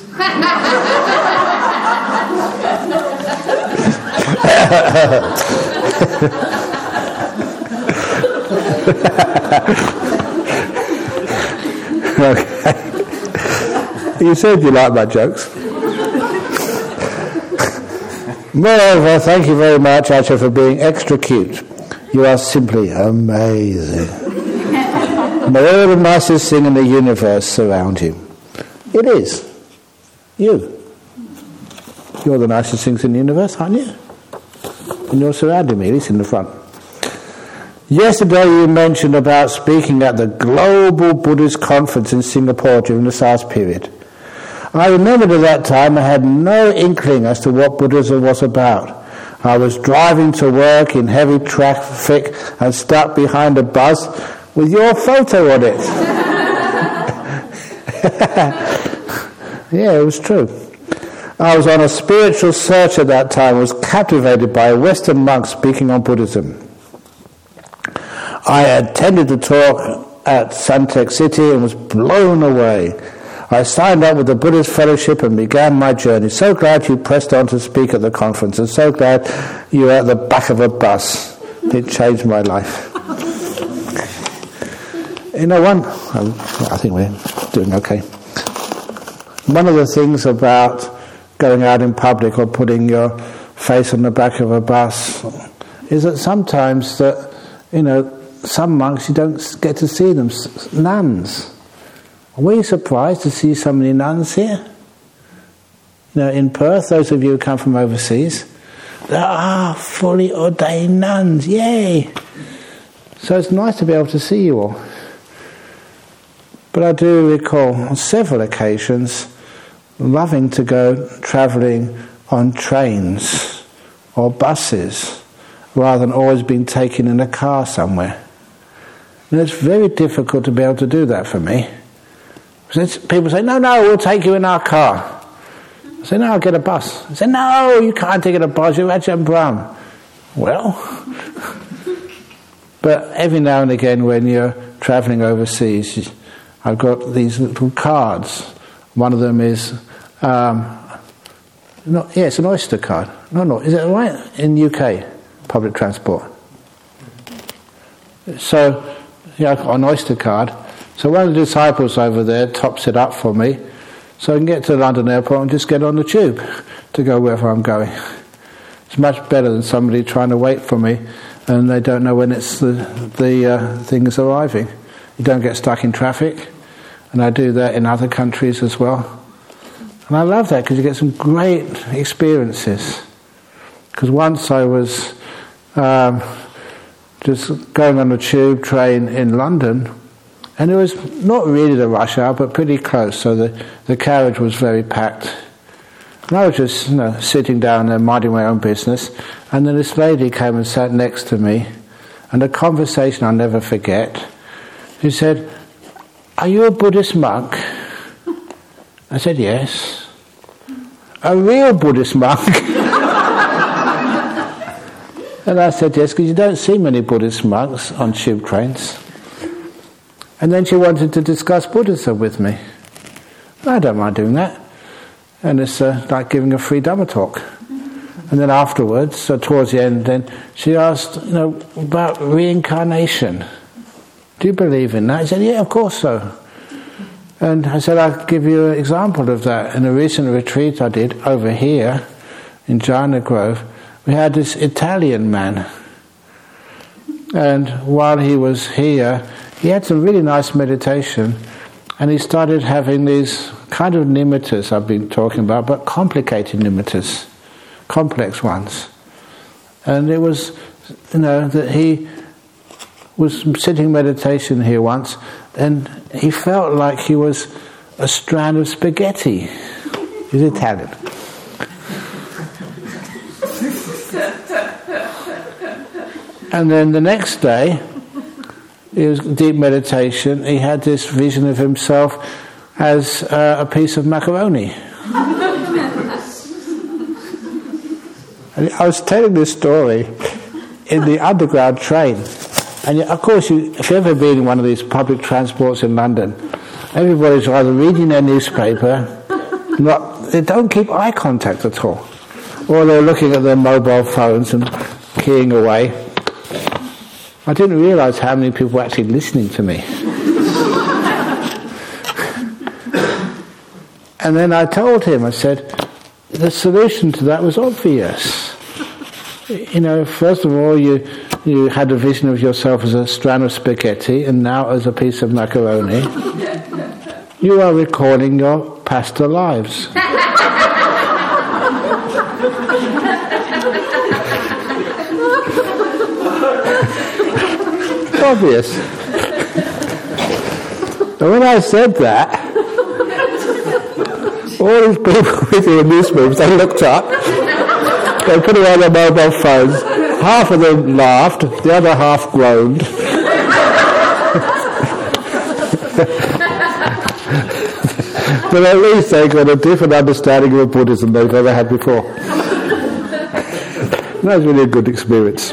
A: Okay. You said you like my jokes. Moreover, thank you very much, Ajahn, for being extra cute. You are simply amazing. May all the nicest thing in the universe surround you. It is. You. You're the nicest things in the universe, aren't you? And you're surrounding me, at least in the front. Yesterday you mentioned about speaking at the Global Buddhist Conference in Singapore during the SARS period. I remembered at that time I had no inkling as to what Buddhism was about. I was driving to work in heavy traffic and stuck behind a bus with your photo on it. Yeah, it was true. I was on a spiritual search at that time, was captivated by a Western monk speaking on Buddhism. I attended the talk at Suntec City and was blown away. I signed up with the Buddhist Fellowship and began my journey. So glad you pressed on to speak at the conference, and so glad you were at the back of a bus. It changed my life. I think we're doing okay. One of the things about going out in public or putting your face on the back of a bus is that sometimes that some monks you don't get to see them, nuns. Were you surprised to see so many nuns here? In Perth, those of you who come from overseas, there are fully ordained nuns, yay! So it's nice to be able to see you all. But I do recall on several occasions loving to go travelling on trains or buses rather than always being taken in a car somewhere. And it's very difficult to be able to do that for me. People say, no, we'll take you in our car. I say, no, I'll get a bus. I say, no, you can't take a bus, you're Ajahn Brahm. Well, but every now and again when you're travelling overseas, I've got these little cards. One of them is, it's an Oyster card. No, is it right? In UK, public transport. So, I've got an Oyster card. So one of the disciples over there tops it up for me, so I can get to London Airport and just get on the tube to go wherever I'm going. It's much better than somebody trying to wait for me and they don't know when it's the thing is arriving. You don't get stuck in traffic, and I do that in other countries as well. And I love that because you get some great experiences. Because once I was just going on a tube train in London, and it was not really the rush hour, but pretty close, so the carriage was very packed. And I was just sitting down there minding my own business, and then this lady came and sat next to me, and a conversation I'll never forget. She said, "Are you a Buddhist monk?" I said, "Yes." "A real Buddhist monk?" And I said, "Yes, because you don't see many Buddhist monks on tube trains." And then she wanted to discuss Buddhism with me. I don't mind doing that. And it's like giving a free Dhamma talk. And then afterwards, so towards the end, then she asked, about reincarnation. "Do you believe in that?" I said, "Yeah, of course so." And I said, "I'll give you an example of that. In a recent retreat I did over here in Jhana Grove, we had this Italian man. And while he was here, he had some really nice meditation, and he started having these kind of nimittas I've been talking about, but complicated nimittas, complex ones. And it was, that he was sitting meditation here once, and he felt like he was a strand of spaghetti. He's Italian. And then the next day, it was deep meditation, he had this vision of himself as a piece of macaroni. And I was telling this story in the underground train. And of course, if you've ever been in one of these public transports in London, everybody's either reading their newspaper, they don't keep eye contact at all, or they're looking at their mobile phones and keying away. I didn't realise how many people were actually listening to me. And then I told him, I said, the solution to that was obvious. First of all, you had a vision of yourself as a strand of spaghetti, and now as a piece of macaroni. You are recalling your past lives. Obvious. And when I said that, all these people with the newspapers, they looked up, they put it on their mobile phones, half of them laughed, the other half groaned. But at least they got a different understanding of Buddhism they've ever had before. That was really a good experience.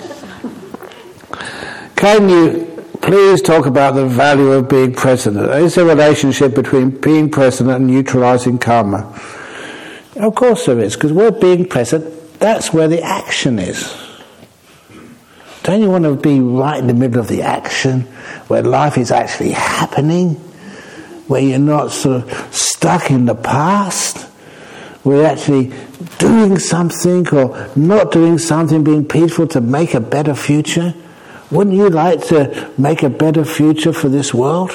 A: Can you please talk about the value of being present? Is there a relationship between being present and neutralizing karma? Of course there is, because we're being present, that's where the action is. Don't you want to be right in the middle of the action, where life is actually happening, where you're not sort of stuck in the past, where you're actually doing something or not doing something, being peaceful to make a better future? Wouldn't you like to make a better future for this world?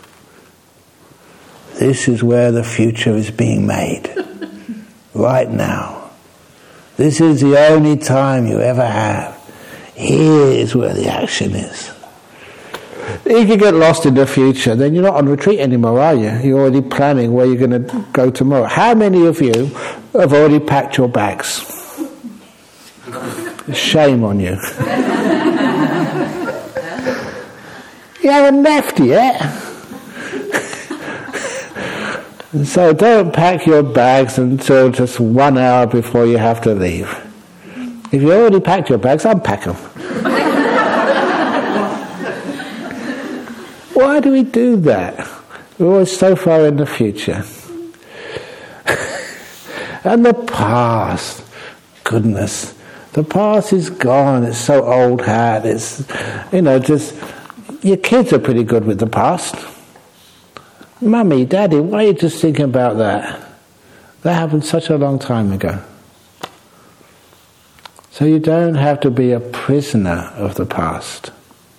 A: This is where the future is being made. Right now. This is the only time you ever have. Here is where the action is. If you get lost in the future, then you're not on retreat anymore, are you? You're already planning where you're going to go tomorrow. How many of you have already packed your bags? Shame on you. You haven't left yet. So don't pack your bags until just 1 hour before you have to leave. If you already packed your bags, unpack them. Why do we do that? We're always so far in the future. And the past, goodness, the past is gone. It's so old hat. It's, just, your kids are pretty good with the past. Mummy, Daddy, why are you just thinking about that? That happened such a long time ago. So you don't have to be a prisoner of the past.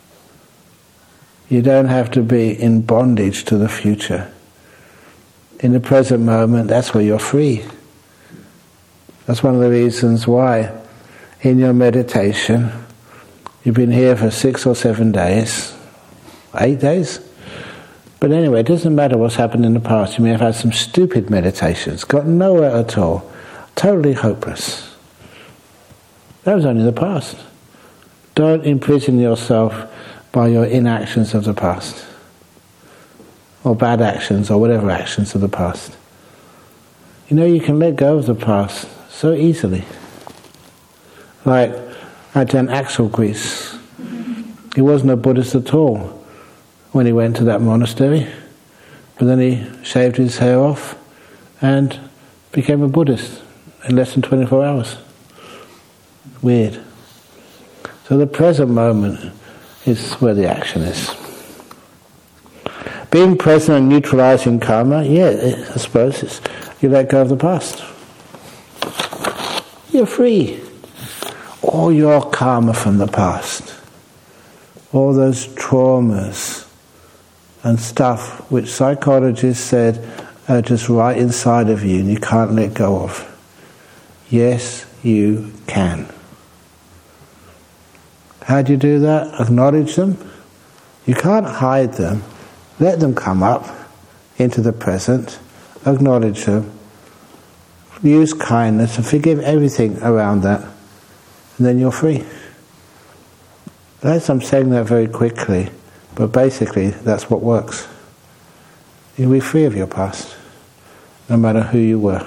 A: You don't have to be in bondage to the future. In the present moment, that's where you're free. That's one of the reasons why in your meditation, you've been here for 6 or 7 days, 8 days. But anyway, it doesn't matter what's happened in the past. You may have had some stupid meditations, got nowhere at all, totally hopeless. That was only the past. Don't imprison yourself by your inactions of the past, or bad actions, or whatever actions of the past. You can let go of the past so easily. Like Ajahn Akselgries. He wasn't a Buddhist at all when he went to that monastery, but then he shaved his hair off and became a Buddhist in less than 24 hours. Weird. So the present moment is where the action is. Being present and neutralizing karma, I suppose you let go of the past. You're free. All your karma from the past, all those traumas and stuff which psychologists said are just right inside of you and you can't let go of. Yes, you can. How do you do that? Acknowledge them. You can't hide them. Let them come up into the present. Acknowledge them. Use kindness and forgive everything around that. And then you're free. I'm saying that very quickly, but basically that's what works. You'll be free of your past, no matter who you were.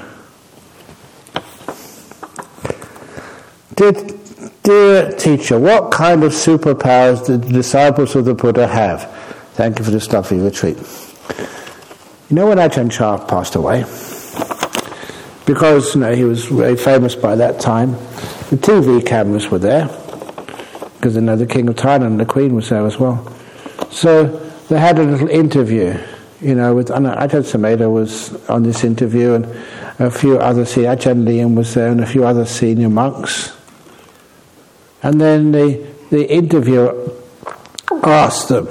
A: Dear teacher, what kind of superpowers did the disciples of the Buddha have? Thank you for this lovely retreat. When Ajahn Chah passed away, because he was very famous by that time, the TV cameras were there, because the King of Thailand and the Queen was there as well. So they had a little interview, with Ajahn Sumedho was on this interview, and a few other Ajahn Liam was there, and a few other senior monks. And then the interviewer asked them,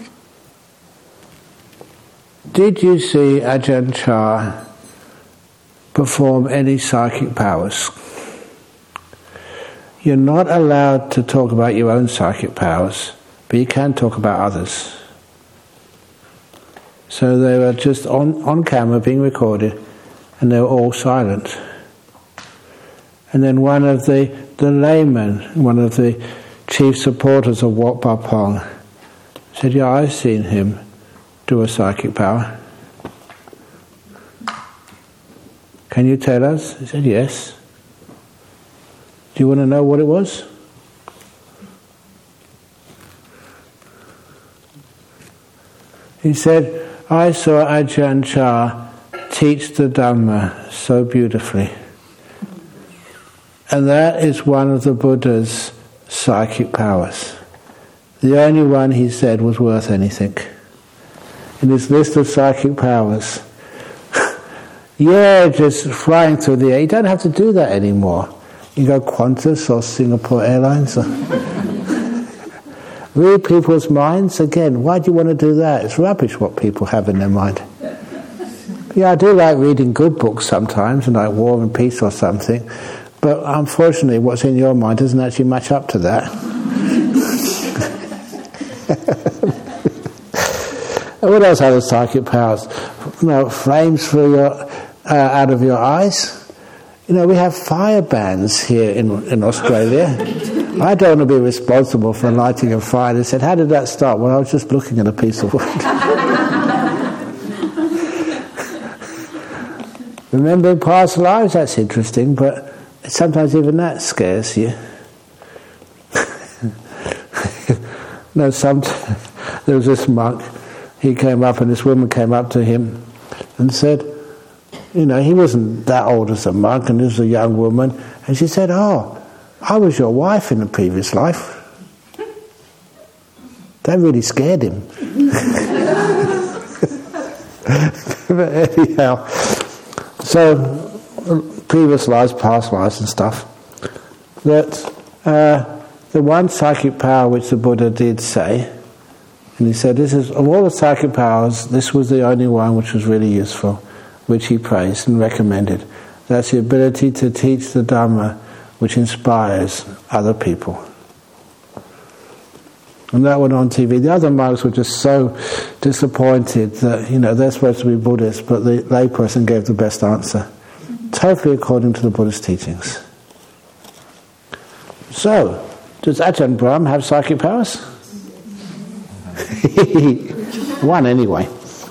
A: did you see Ajahn Chah perform any psychic powers? You're not allowed to talk about your own psychic powers, but you can talk about others. So they were just on camera being recorded, and they were all silent. And then one of the laymen, one of the chief supporters of Wat Pah Pong, said, yeah, I've seen him do a psychic power. Can you tell us? He said, yes. Do you want to know what it was? He said, I saw Ajahn Chah teach the Dhamma so beautifully. And that is one of the Buddha's psychic powers. The only one, he said, was worth anything. In his list of psychic powers, just flying through the air. You don't have to do that anymore. You go Qantas or Singapore Airlines. Read people's minds. Again, why do you want to do that? It's rubbish what people have in their mind. Yeah, I do like reading good books sometimes, like War and Peace or something, but unfortunately what's in your mind doesn't actually match up to that. What else are the psychic powers? Flames through out of your eyes. We have fire bans here in Australia. I don't want to be responsible for lighting a fire. They said, how did that start? Well, I was just looking at a piece of wood. Remembering past lives, that's interesting, but sometimes even that scares you. There was this monk, he came up and this woman came up to him and said, he wasn't that old as a monk and this was a young woman, and she said, oh, I was your wife in a previous life. That really scared him. But anyhow, so previous lives, past lives and stuff, that the one psychic power which the Buddha did say, and he said, this is, of all the psychic powers, this was the only one which was really useful, which he praised and recommended. That's the ability to teach the Dhamma which inspires other people. And that went on TV. The other monks were just so disappointed that, they're supposed to be Buddhists, but the layperson gave the best answer. Totally according to the Buddhist teachings. So, does Ajahn Brahm have psychic powers? One anyway.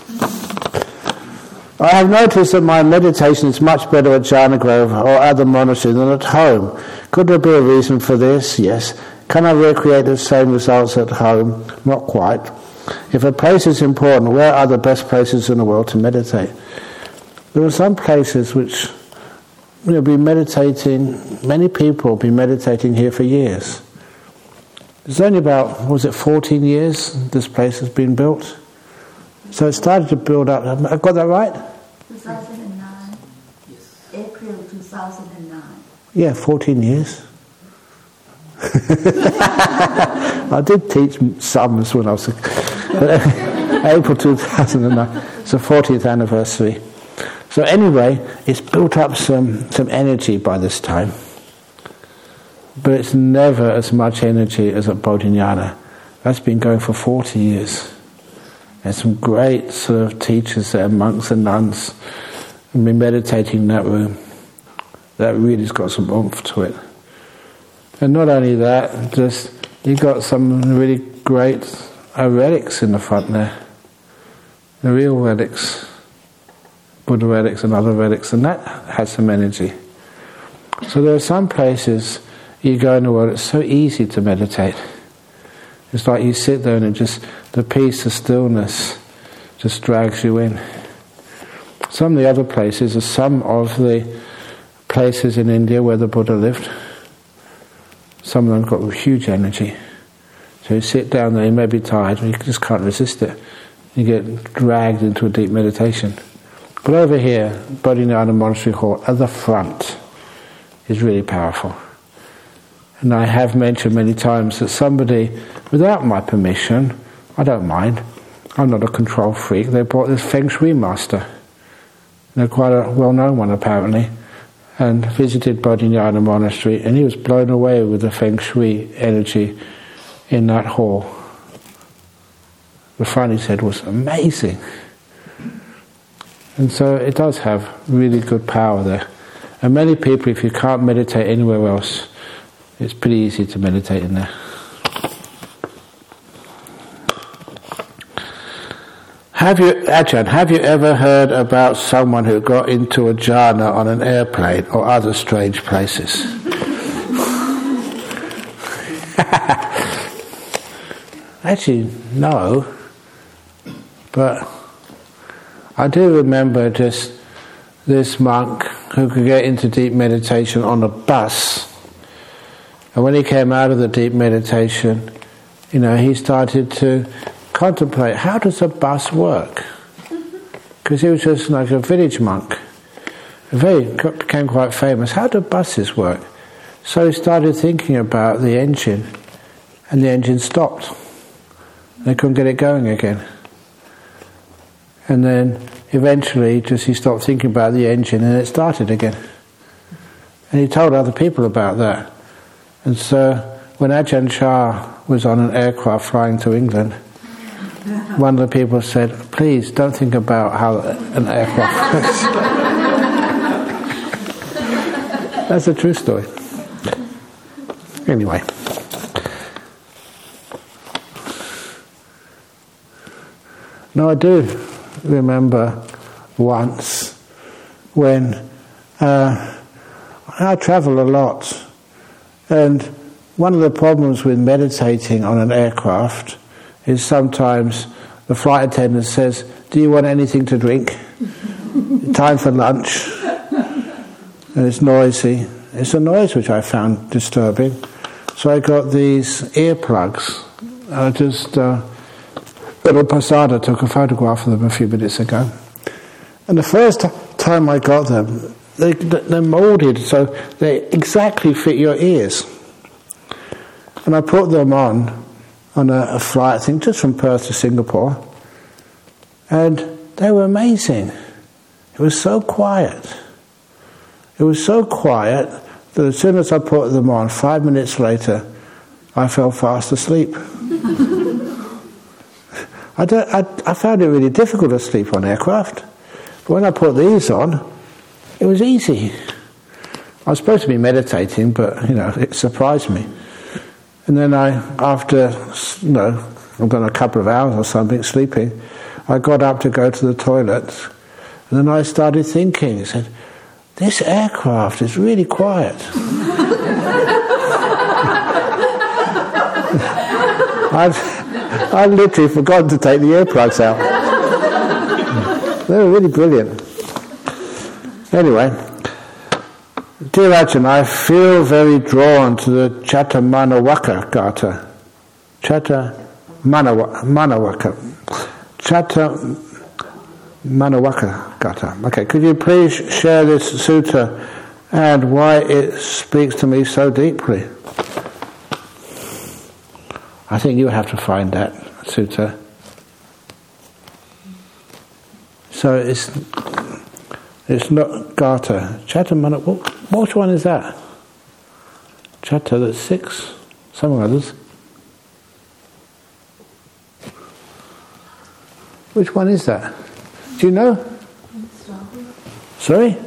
A: I have noticed that my meditation is much better at Jhana Grove or other monasteries than at home. Could there be a reason for this? Yes. Can I recreate the same results at home? Not quite. If a place is important, where are the best places in the world to meditate? There are some places which be meditating, many people have been meditating here for years. It's only about, 14 years this place has been built? So it started to build up. I got that right?
B: 2009. Yes. April 2009.
A: Yeah, 14 years. I did teach sums when I was April 2009. It's the 40th anniversary. So anyway, it's built up some energy by this time. But it's never as much energy as at Bodhinyana. That's been going for 40 years. There's some great sort of teachers there, monks and nuns, who've been meditating in that room. That really's got some oomph to it. And not only that, just you've got some really great relics in the front there. The real relics, Buddha relics and other relics, and that has some energy. So there are some places you go in the world, it's so easy to meditate. It's like you sit there and it just, the peace, the stillness just drags you in. Some of the other places are some of the places in India where the Buddha lived. Some of them got huge energy. So you sit down there, you may be tired, but you just can't resist it. You get dragged into a deep meditation. But over here, Bodhinyana Monastery Hall, at the front, is really powerful. And I have mentioned many times that somebody, without my permission, I don't mind, I'm not a control freak, they brought this Feng Shui master. They're quite a well-known one apparently, and visited Bodhinyana Monastery, and he was blown away with the Feng Shui energy in that hall. The front, he said, was amazing. And so it does have really good power there. And many people, if you can't meditate anywhere else, it's pretty easy to meditate in there. Have you ever heard about someone who got into a jhana on an airplane or other strange places? Actually, no. But I do remember just this monk who could get into deep meditation on a bus. And when he came out of the deep meditation, he started to contemplate, how does a bus work? Because he was just like a village monk. Became quite famous. How do buses work? So he started thinking about the engine, and the engine stopped. They couldn't get it going again. And then eventually just he stopped thinking about the engine and it started again. And he told other people about that. And so when Ajahn Chah was on an aircraft flying to England, one of the people said, please don't think about how an aircraft works. That's a true story. Anyway. Now I do remember once when I travel a lot, and one of the problems with meditating on an aircraft is sometimes the flight attendant says, do you want anything to drink? Time for lunch. And it's noisy. It's a noise which I found disturbing. So I got these earplugs. Little Pasada took a photograph of them a few minutes ago. And the first time I got them, they're moulded so they exactly fit your ears. And I put them on a flight, I think, just from Perth to Singapore. And they were amazing. It was so quiet. It was so quiet that as soon as I put them on, 5 minutes later, I fell fast asleep. I found it really difficult to sleep on aircraft. But when I put these on, it was easy. I was supposed to be meditating, but, it surprised me. And then after I've got a couple of hours or something sleeping, I got up to go to the toilet. And then I started thinking, I said, this aircraft is really quiet. I've literally forgotten to take the earplugs out. They were really brilliant. Anyway, dear Ajahn, I feel very drawn to the Chattamanawaka Gatha. Chattamanawaka Gatha. Okay, could you please share this sutta and why it speaks to me so deeply? I think you have to find that sutta. So it's not Gatha. Chattamanawaka. Which one is that? Chatta, that's 6. Some others. Which one is that? Do you know? Sorry?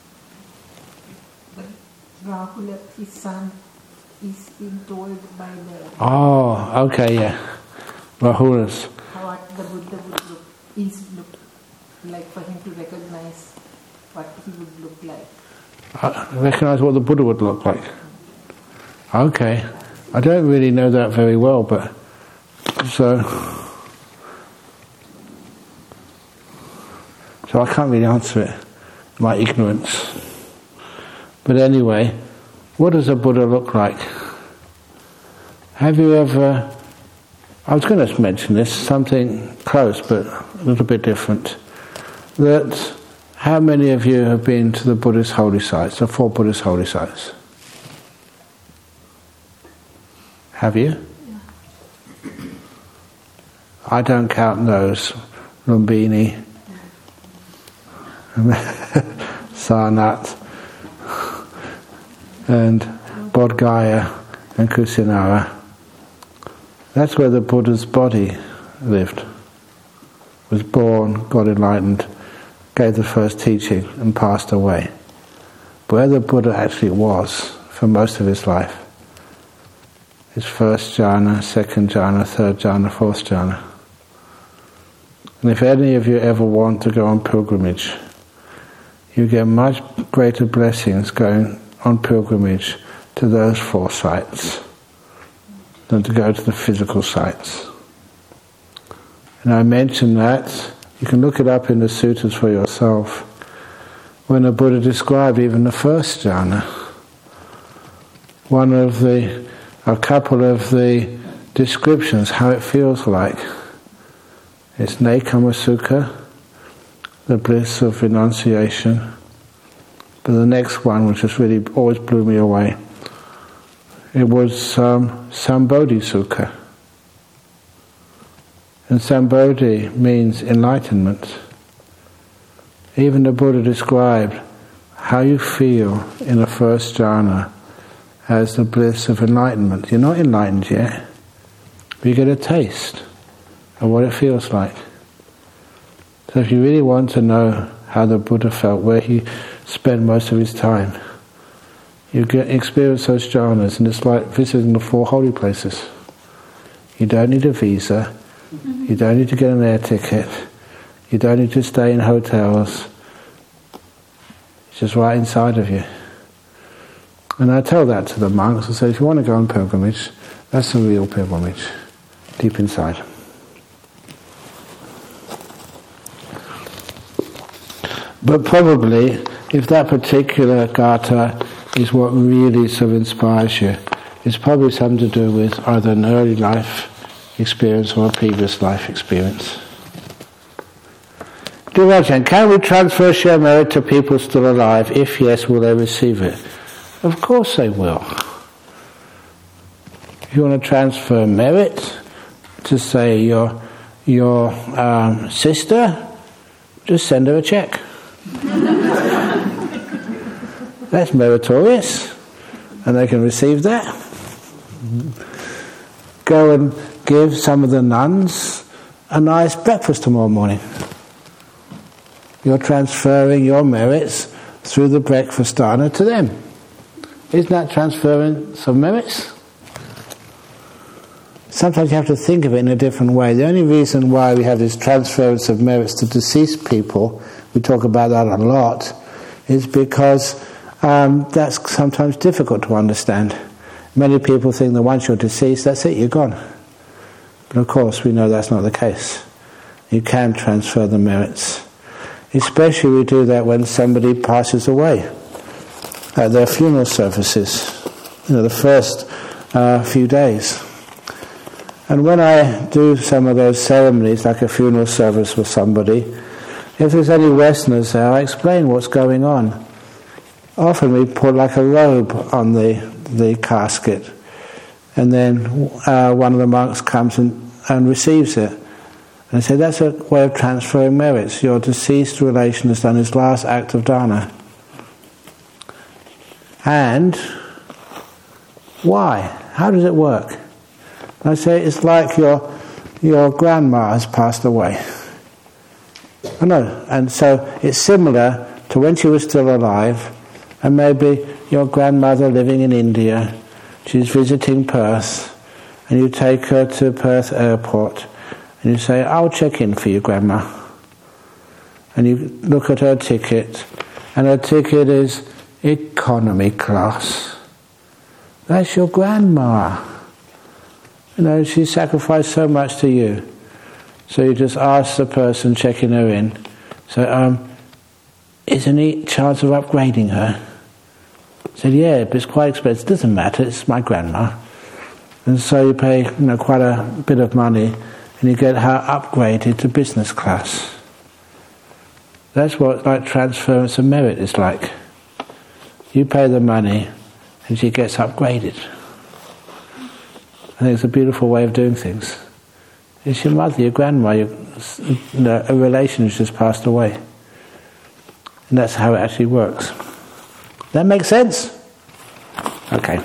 C: Rahula, his son, is being told by the...
A: Oh, okay, yeah. Rahula's.
C: How the Buddha would look like for him to recognize what he would look like.
A: Recognize what the Buddha would look like. Okay. I don't really know that very well, but... So I can't really answer it. My ignorance. But anyway, what does a Buddha look like? Have you ever... I was going to mention this, something close but a little bit different. That how many of you have been to the Buddhist holy sites, the 4 Buddhist holy sites? Have you? Yeah. I don't count those. Lumbini, Sarnath, and Bodh Gaya and Kusinara. That's where the Buddha's body lived. Was born, got enlightened, gave the first teaching and passed away. Where the Buddha actually was for most of his life. His first jhana, second jhana, third jhana, fourth jhana. And if any of you ever want to go on pilgrimage, you get much greater blessings going on pilgrimage to those 4 sites than to go to the physical sites. And I mention that, you can look it up in the suttas for yourself, when the Buddha described even the first jhana. A couple of the descriptions, how it feels like. It's Nekama Sukha, the bliss of renunciation. But the next one, which just really always blew me away, it was Sambodhi Sukha. And Sambodhi means enlightenment. Even the Buddha described how you feel in the first jhana as the bliss of enlightenment. You're not enlightened yet, but you get a taste of what it feels like. So if you really want to know how the Buddha felt, where he spent most of his time, you experience those jhanas, and it's like visiting the 4 holy places. You don't need a visa, you don't need to get an air ticket, you don't need to stay in hotels. It's just right inside of you. And I tell that to the monks. I say, if you want to go on pilgrimage, that's the real pilgrimage, deep inside. But probably, if that particular gatha is what really sort of inspires you, it's probably something to do with either an early life experience or a previous life experience. Rajan, can we transfer share merit to people still alive? If yes, will they receive it? Of course they will. If you want to transfer merit to, say, your sister, just send her a check. That's meritorious, and they can receive that. Go and give some of the nuns a nice breakfast tomorrow morning. You're transferring your merits through the breakfast dana to them. Isn't that transferring some merits? Sometimes you have to think of it in a different way. The only reason why we have this transference of merits to deceased people, we talk about that a lot, is because that's sometimes difficult to understand. Many people think that once you're deceased, that's it, you're gone. But of course, we know that's not the case. You can transfer the merits. Especially we do that when somebody passes away at their funeral services, the first few days. And when I do some of those ceremonies, like a funeral service for somebody, if there's any Westerners there, I explain what's going on. Often we put like a robe on the casket, and then one of the monks comes and receives it. And I say, that's a way of transferring merits. Your deceased relation has done his last act of dana. And why? How does it work? And I say, it's like your grandma has passed away. I know. And so it's similar to when she was still alive, and maybe your grandmother living in India, she's visiting Perth, and you take her to Perth airport, and you say, I'll check in for you, Grandma. And you look at her ticket, and her ticket is economy class. That's your grandma. She sacrificed so much to you. So you just ask the person checking her in, so, is there any chance of upgrading her? I said, yeah, but it's quite expensive. It doesn't matter, it's my grandma. And so you pay quite a bit of money, and you get her upgraded to business class. That's what transference of merit is like. You pay the money, and she gets upgraded. I think it's a beautiful way of doing things. It's your mother, your grandma, a relation who's just passed away. And that's how it actually works. That makes sense? Okay.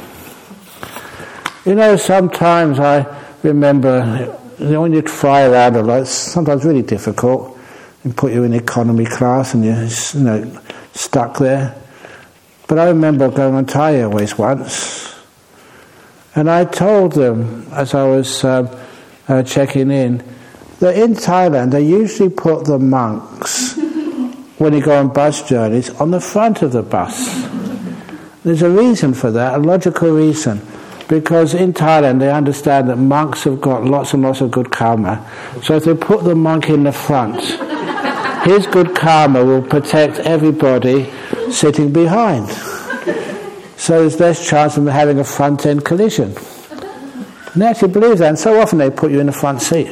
A: Sometimes I remember, when you fly around a lot, it's sometimes really difficult. They put you in economy class and you're stuck there. But I remember going on Thai Airways once, and I told them, as I was checking in, that in Thailand they usually put the monks, when you go on bus journeys, on the front of the bus. There's a reason for that, a logical reason. Because in Thailand they understand that monks have got lots and lots of good karma. So if they put the monk in the front, his good karma will protect everybody sitting behind. So there's less chance of having a front-end collision. And they actually believe that, and so often they put you in the front seat.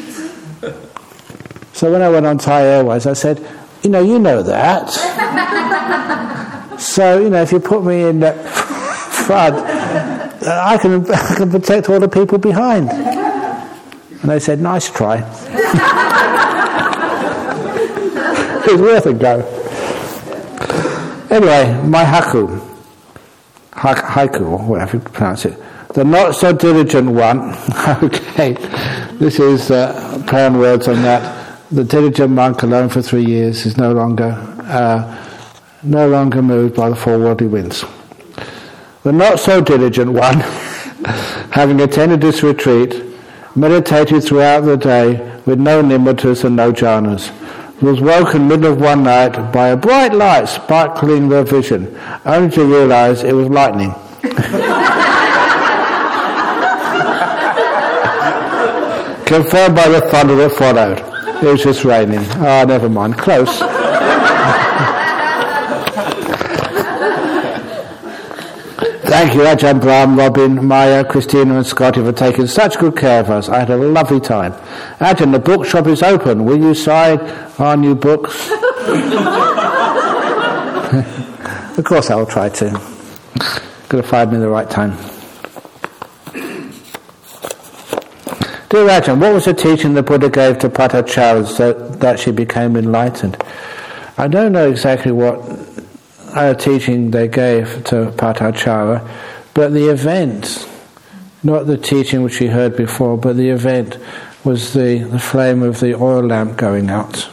A: So when I went on Thai Airways, I said, you know that. So, if you put me in the front, I can protect all the people behind. And they said, nice try. It was worth a go. Anyway, my haiku, or whatever you pronounce it, the not so diligent one. Okay, this is play on words on that. The diligent monk alone for 3 years is no longer moved by the four worldly winds. The not so diligent one, having attended this retreat, meditated throughout the day with no nimittas and no jhanas, was woken middle of one night by a bright light sparkling their vision, only to realize it was lightning. Confirmed by the thunder that followed. It was just raining. Ah, never mind. Close. Thank you, Ajahn Brahm, Robin, Maya, Christina and Scotty for taking such good care of us. I had a lovely time. Ajahn, the bookshop is open. Will you sign our new books? Of course I will try to. Got to find me the right time. Dear Ajahn, what was the teaching the Buddha gave to Patachara so that she became enlightened? I don't know exactly what teaching they gave to Patachara, but the event, not the teaching which she heard before, but the event was the flame of the oil lamp going out.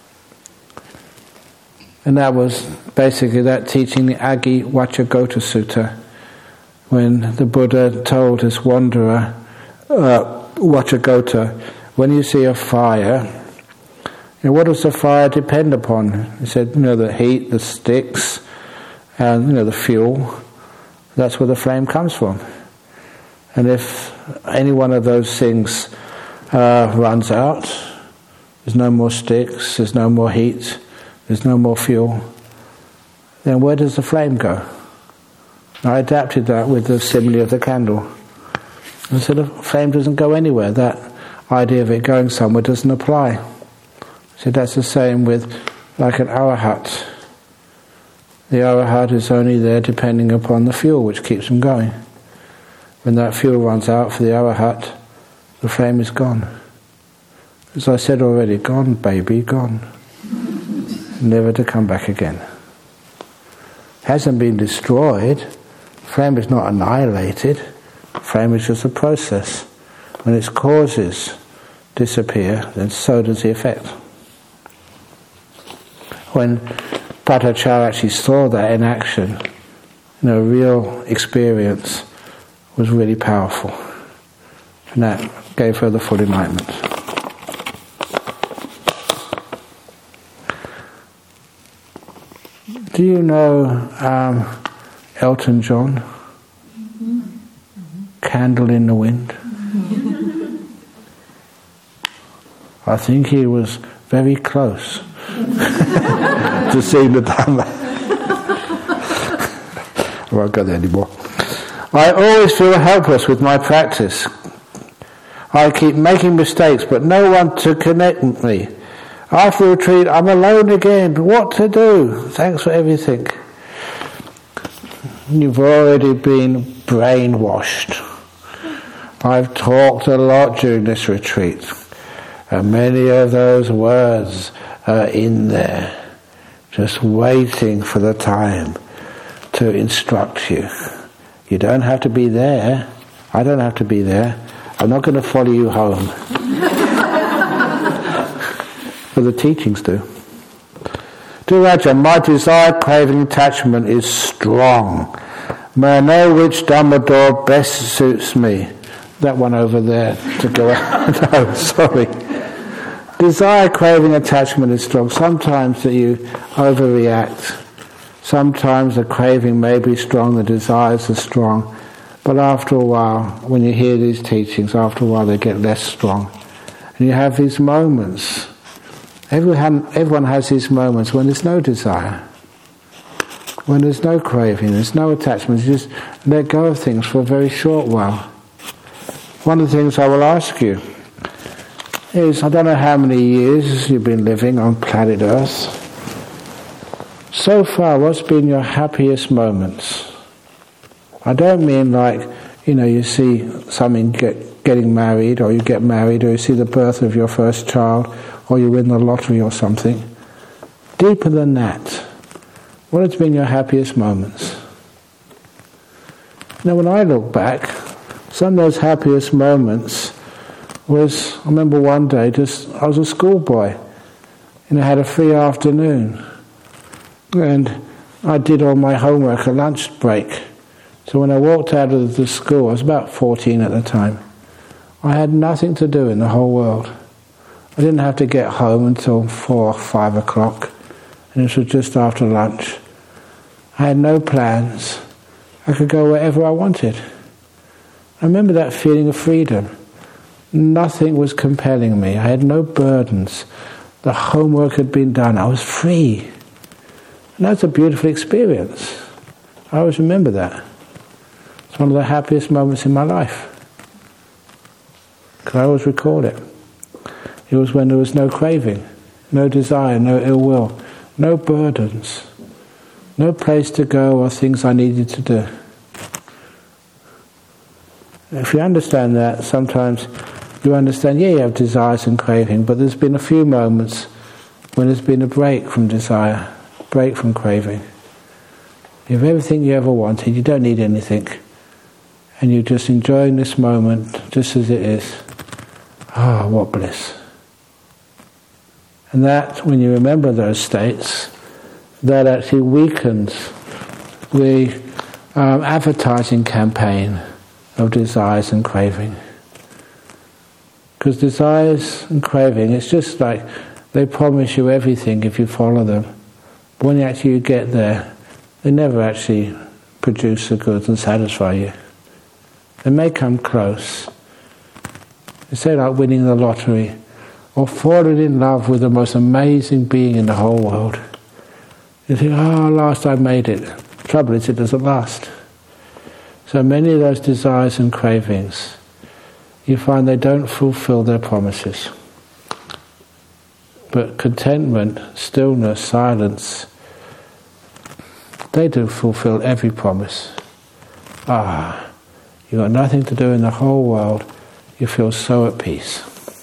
A: And that was basically that teaching, the Agi Vachagota Sutta, when the Buddha told his wanderer, Vachagota, when you see a fire, what does the fire depend upon? He said, the heat, the sticks, and the fuel. That's where the flame comes from. And if any one of those things runs out, there's no more sticks, there's no more heat, there's no more fuel, then where does the flame go? I adapted that with the simile of the candle. And so the flame doesn't go anywhere. That idea of it going somewhere doesn't apply. So that's the same with like an arahat. The arahat is only there depending upon the fuel which keeps them going. When that fuel runs out for the arahat, the flame is gone. As I said already, gone baby, gone. Never to come back again. Hasn't been destroyed. Flame is not annihilated. Flame is just a process. When its causes disappear, then so does the effect. When Patachara actually saw that in action, real experience was really powerful. And that gave her the full enlightenment. Do you know Elton John? Mm-hmm. Candle in the Wind? Mm-hmm. I think he was very close to seeing the Dhamma. I won't go there anymore. I always feel helpless with my practice. I keep making mistakes, but no one to connect with me. After a retreat, I'm alone again. What to do? Thanks for everything. You've already been brainwashed. I've talked a lot during this retreat, and many of those words are in there, just waiting for the time to instruct you. You don't have to be there. I don't have to be there. I'm not going to follow you home. But the teachings do. Dear Ajahn, my desire, craving, attachment is strong. May I know which Dhamma door best suits me. That one over there to go out. No, sorry. Desire, craving, attachment is strong. Sometimes that you overreact. Sometimes the craving may be strong, the desires are strong. But after a while, when you hear these teachings, after a while they get less strong. And you have these moments. Everyone has these moments when there's no desire. When there's no craving, there's no attachment. You just let go of things for a very short while. One of the things I will ask you is, I don't know how many years you've been living on planet Earth. So far, what's been your happiest moments? I don't mean like, you see something get getting married, or you get married, or you see the birth of your first child, or you win the lottery or something. Deeper than that, what has been your happiest moments? Now, when I look back, some of those happiest moments was, I remember one day, I was a schoolboy, and I had a free afternoon, and I did all my homework at lunch break. So when I walked out of the school, I was about 14 at the time, I had nothing to do in the whole world. I didn't have to get home until 4 or 5 o'clock, and this was just after lunch. I had no plans. I could go wherever I wanted. I remember that feeling of freedom. Nothing was compelling me. I had no burdens. The homework had been done. I was free. And that's a beautiful experience. I always remember that. It's one of the happiest moments in my life. Because I always recall it. It was when there was no craving, no desire, no ill will, no burdens, no place to go or things I needed to do. If you understand that, sometimes you understand, you have desires and craving, but there's been a few moments when there's been a break from desire, break from craving. You have everything you ever wanted, you don't need anything, and you're just enjoying this moment just as it is. Ah, what bliss. And that, when you remember those states, that actually weakens the advertising campaign of desires and craving. Because desires and craving, it's just like they promise you everything if you follow them. But when you actually get there, they never actually produce the goods and satisfy you. They may come close. It's like winning the lottery or falling in love with the most amazing being in the whole world. You think, at last I made it. The trouble is, it doesn't last. So many of those desires and cravings, you find they don't fulfill their promises. But contentment, stillness, silence, they do fulfill every promise. You've got nothing to do in the whole world. You feel so at peace.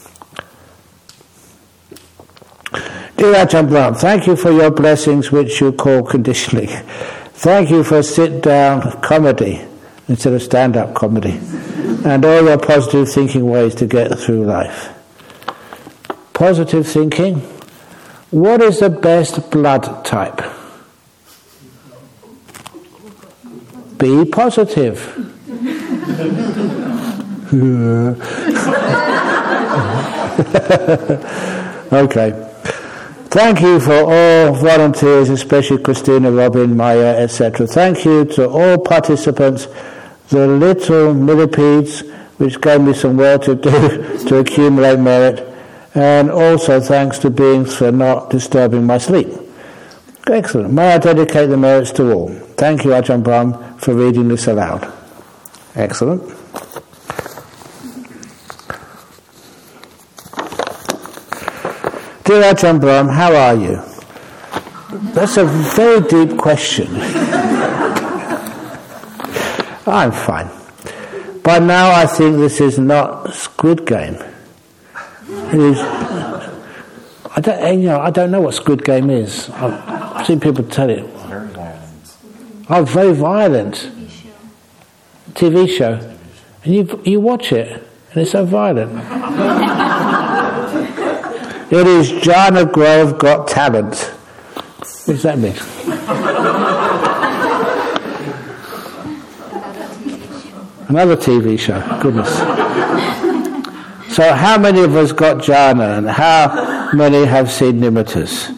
A: Dear Ajahn Brahm, thank you for your blessings which you call conditioning. Thank you for sit-down comedy instead of stand-up comedy, and all your positive thinking ways to get through life. Positive thinking. What is the best blood type? Be positive. Okay. Thank you for all volunteers, especially Christina, Robin, Maya, etc. Thank you to all participants, the little millipedes, which gave me some work to do to accumulate merit, and also thanks to beings for not disturbing my sleep. Excellent. May I dedicate the merits to all. Thank you, Ajahn Brahm, for reading this aloud. Excellent. Dear Ajahn Brahm, how are you? That's a very deep question. I'm fine. By now I think this is not Squid Game. It is. I don't know what Squid Game is. I've seen people tell it.
D: Very violent.
A: Oh, very violent. TV show. And you watch it, and it's so violent. It is Jhana Grove Got Talent. What does that mean? Another TV show. Goodness. So how many of us got jhana, and how many have seen nimittas?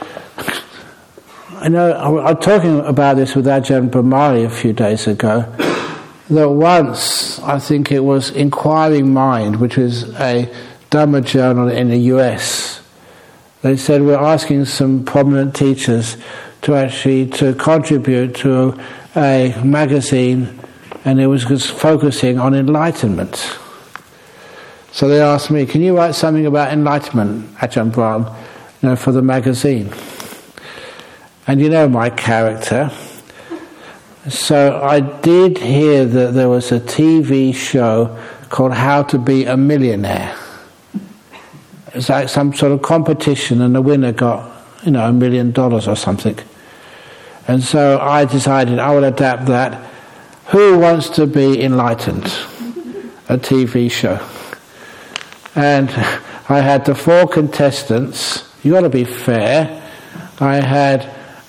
A: I know I was talking about this with Ajahn Brahmali a few days ago, that once, I think it was Inquiring Mind, which was a Dhamma journal in the US, they said we're asking some prominent teachers to contribute to a magazine, and it was just focusing on enlightenment. So they asked me, can you write something about enlightenment, Ajahn Brahm, for the magazine? And you know my character. So I did hear that there was a TV show called How to Be a Millionaire. It's like some sort of competition, and the winner got, $1 million or something. And so I decided I would adapt that. Who Wants to Be Enlightened? A TV show. And I had the 4 contestants. You got to be fair. I had,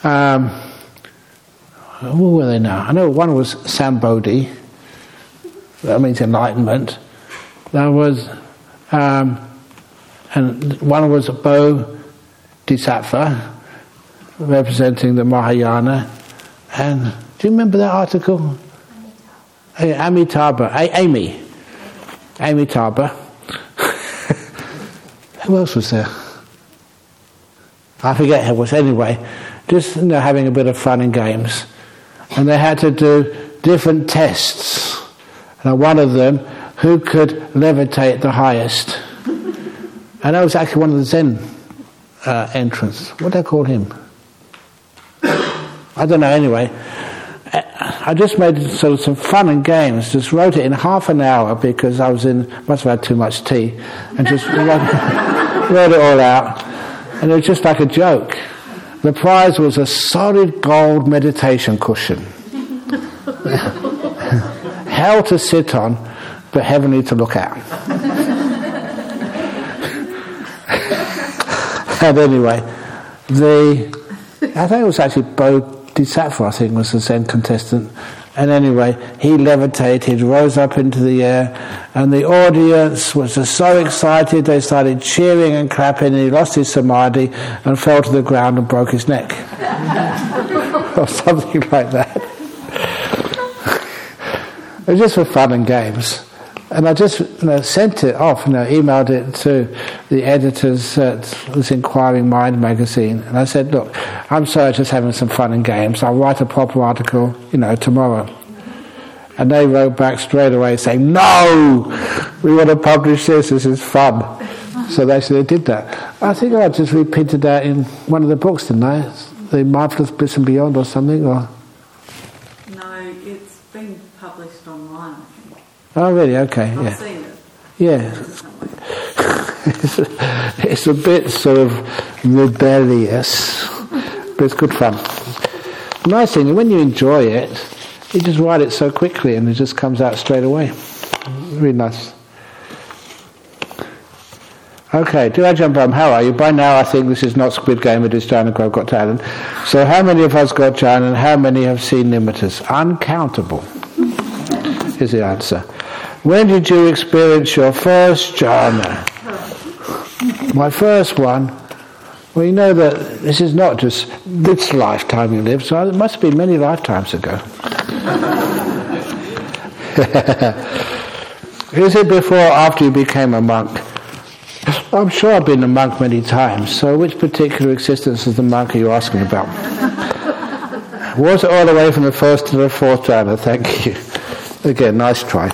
A: who were they now? I know one was Sam Bodhi. That means enlightenment. That was, and one was Bodhisattva, representing the Mahayana. And do you remember that article? Amitabha. Amitabha. Who else was there? I forget who was. Anyway, just having a bit of fun and games. And they had to do different tests. And one of them, who could levitate the highest? And that was actually one of the Zen entrants. What do they call him? I don't know, anyway. I just made sort of some fun and games, just wrote it in half an hour because I must have had too much tea, and just wrote it all out. And it was just like a joke. The prize was a solid gold meditation cushion. Hell to sit on, but heavenly to look at. And anyway, I think it was actually Bodhisattva, I think, was the Zen contestant. And anyway, he levitated, rose up into the air, and the audience was just so excited, they started cheering and clapping, and he lost his samadhi and fell to the ground and broke his neck. Or something like that. It was just for fun and games. And I just sent it off, emailed it to the editors at this Inquiring Mind magazine. And I said, look, I'm sorry, just having some fun and games. I'll write a proper article, tomorrow. And they wrote back straight away saying, no, we want to publish this is fun. So they did that. I think I just repeated that in one of the books, didn't I? The Mindfulness Bliss and Beyond or something? Or?
D: No, it's been published online, I think.
A: Oh, really? Okay, yeah.
D: I've seen it.
A: Yeah. It's a bit sort of rebellious, but it's good fun. The nice thing, when you enjoy it, you just write it so quickly and it just comes out straight away. Really nice. Okay, do I jump on? How are you? By now I think this is not Squid Game, it is China Grove Got Talent. So how many of us got China and how many have seen Nimittas? Uncountable is the answer. When did you experience your first jhana? My first one, well, you know that this is not just this lifetime you live, so it must have been many lifetimes ago. Is it before or after you became a monk? I'm sure I've been a monk many times, so which particular existence as the monk are you asking about? Was it all the way from the first to the fourth jhana? Thank you. Again, nice try.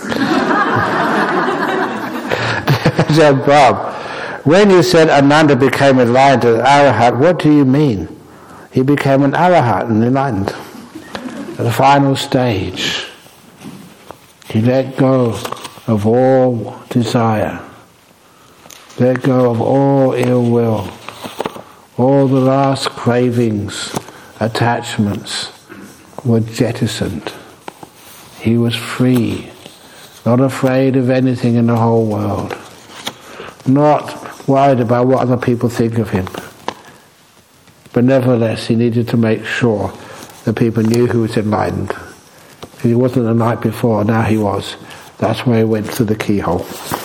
A: Bob, when you said Ananda became enlightened as Arahat, what do you mean? He became an Arahat and enlightened. At the final stage, he let go of all desire, let go of all ill will, all the last cravings, attachments were jettisoned. He was free, not afraid of anything in the whole world, not worried about what other people think of him. But nevertheless, he needed to make sure that people knew he was enlightened. He wasn't the night before, now he was. That's where he went through the keyhole.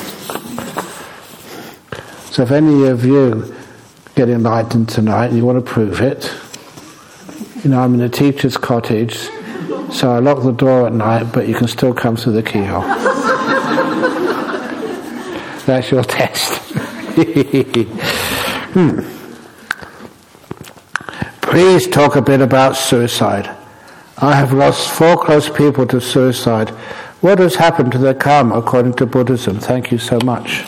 A: So if any of you get enlightened tonight and you want to prove it, I'm in a teacher's cottage, so I lock the door at night, but you can still come through the keyhole. That's your test. Please talk a bit about suicide. I have lost 4 close people to suicide. What has happened to their karma according to Buddhism? Thank you so much.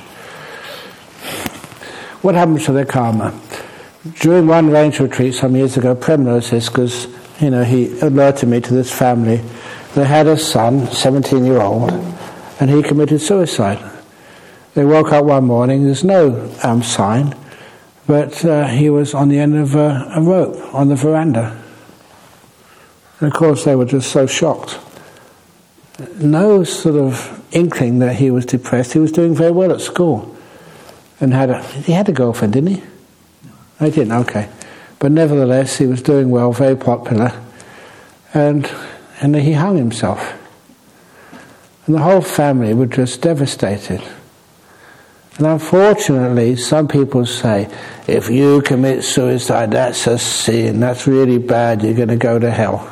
A: What happens to their karma? During one range retreat some years ago, Prem knows this because he alerted me to this family. They had a son, 17-year-old, and he committed suicide. They woke up one morning, there's no sign, but he was on the end of a rope on the veranda. And of course they were just so shocked. No sort of inkling that he was depressed. He was doing very well at school. And he had a girlfriend, didn't he? No, he didn't, okay. But nevertheless, he was doing well, very popular. And he hung himself. And the whole family were just devastated. And unfortunately, some people say, if you commit suicide, that's a sin, that's really bad, you're going to go to hell.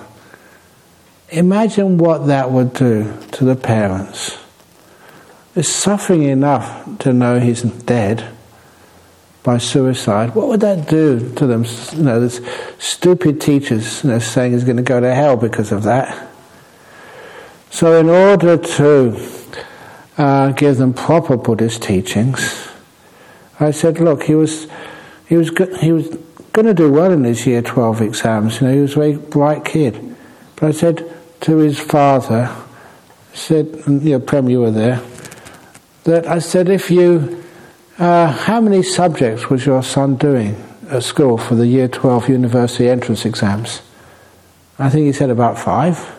A: Imagine what that would do to the parents. It's suffering enough to know he's dead by suicide. What would that do to them? There's stupid teachers saying he's going to go to hell because of that. So in order to give them proper Buddhist teachings, I said, look, he was going to do well in his year 12 exams. He was a very bright kid. But I said to his father, I said, Prem, you were there, that I said, if you, how many subjects was your son doing at school for the year 12 university entrance exams? I think he said about 5.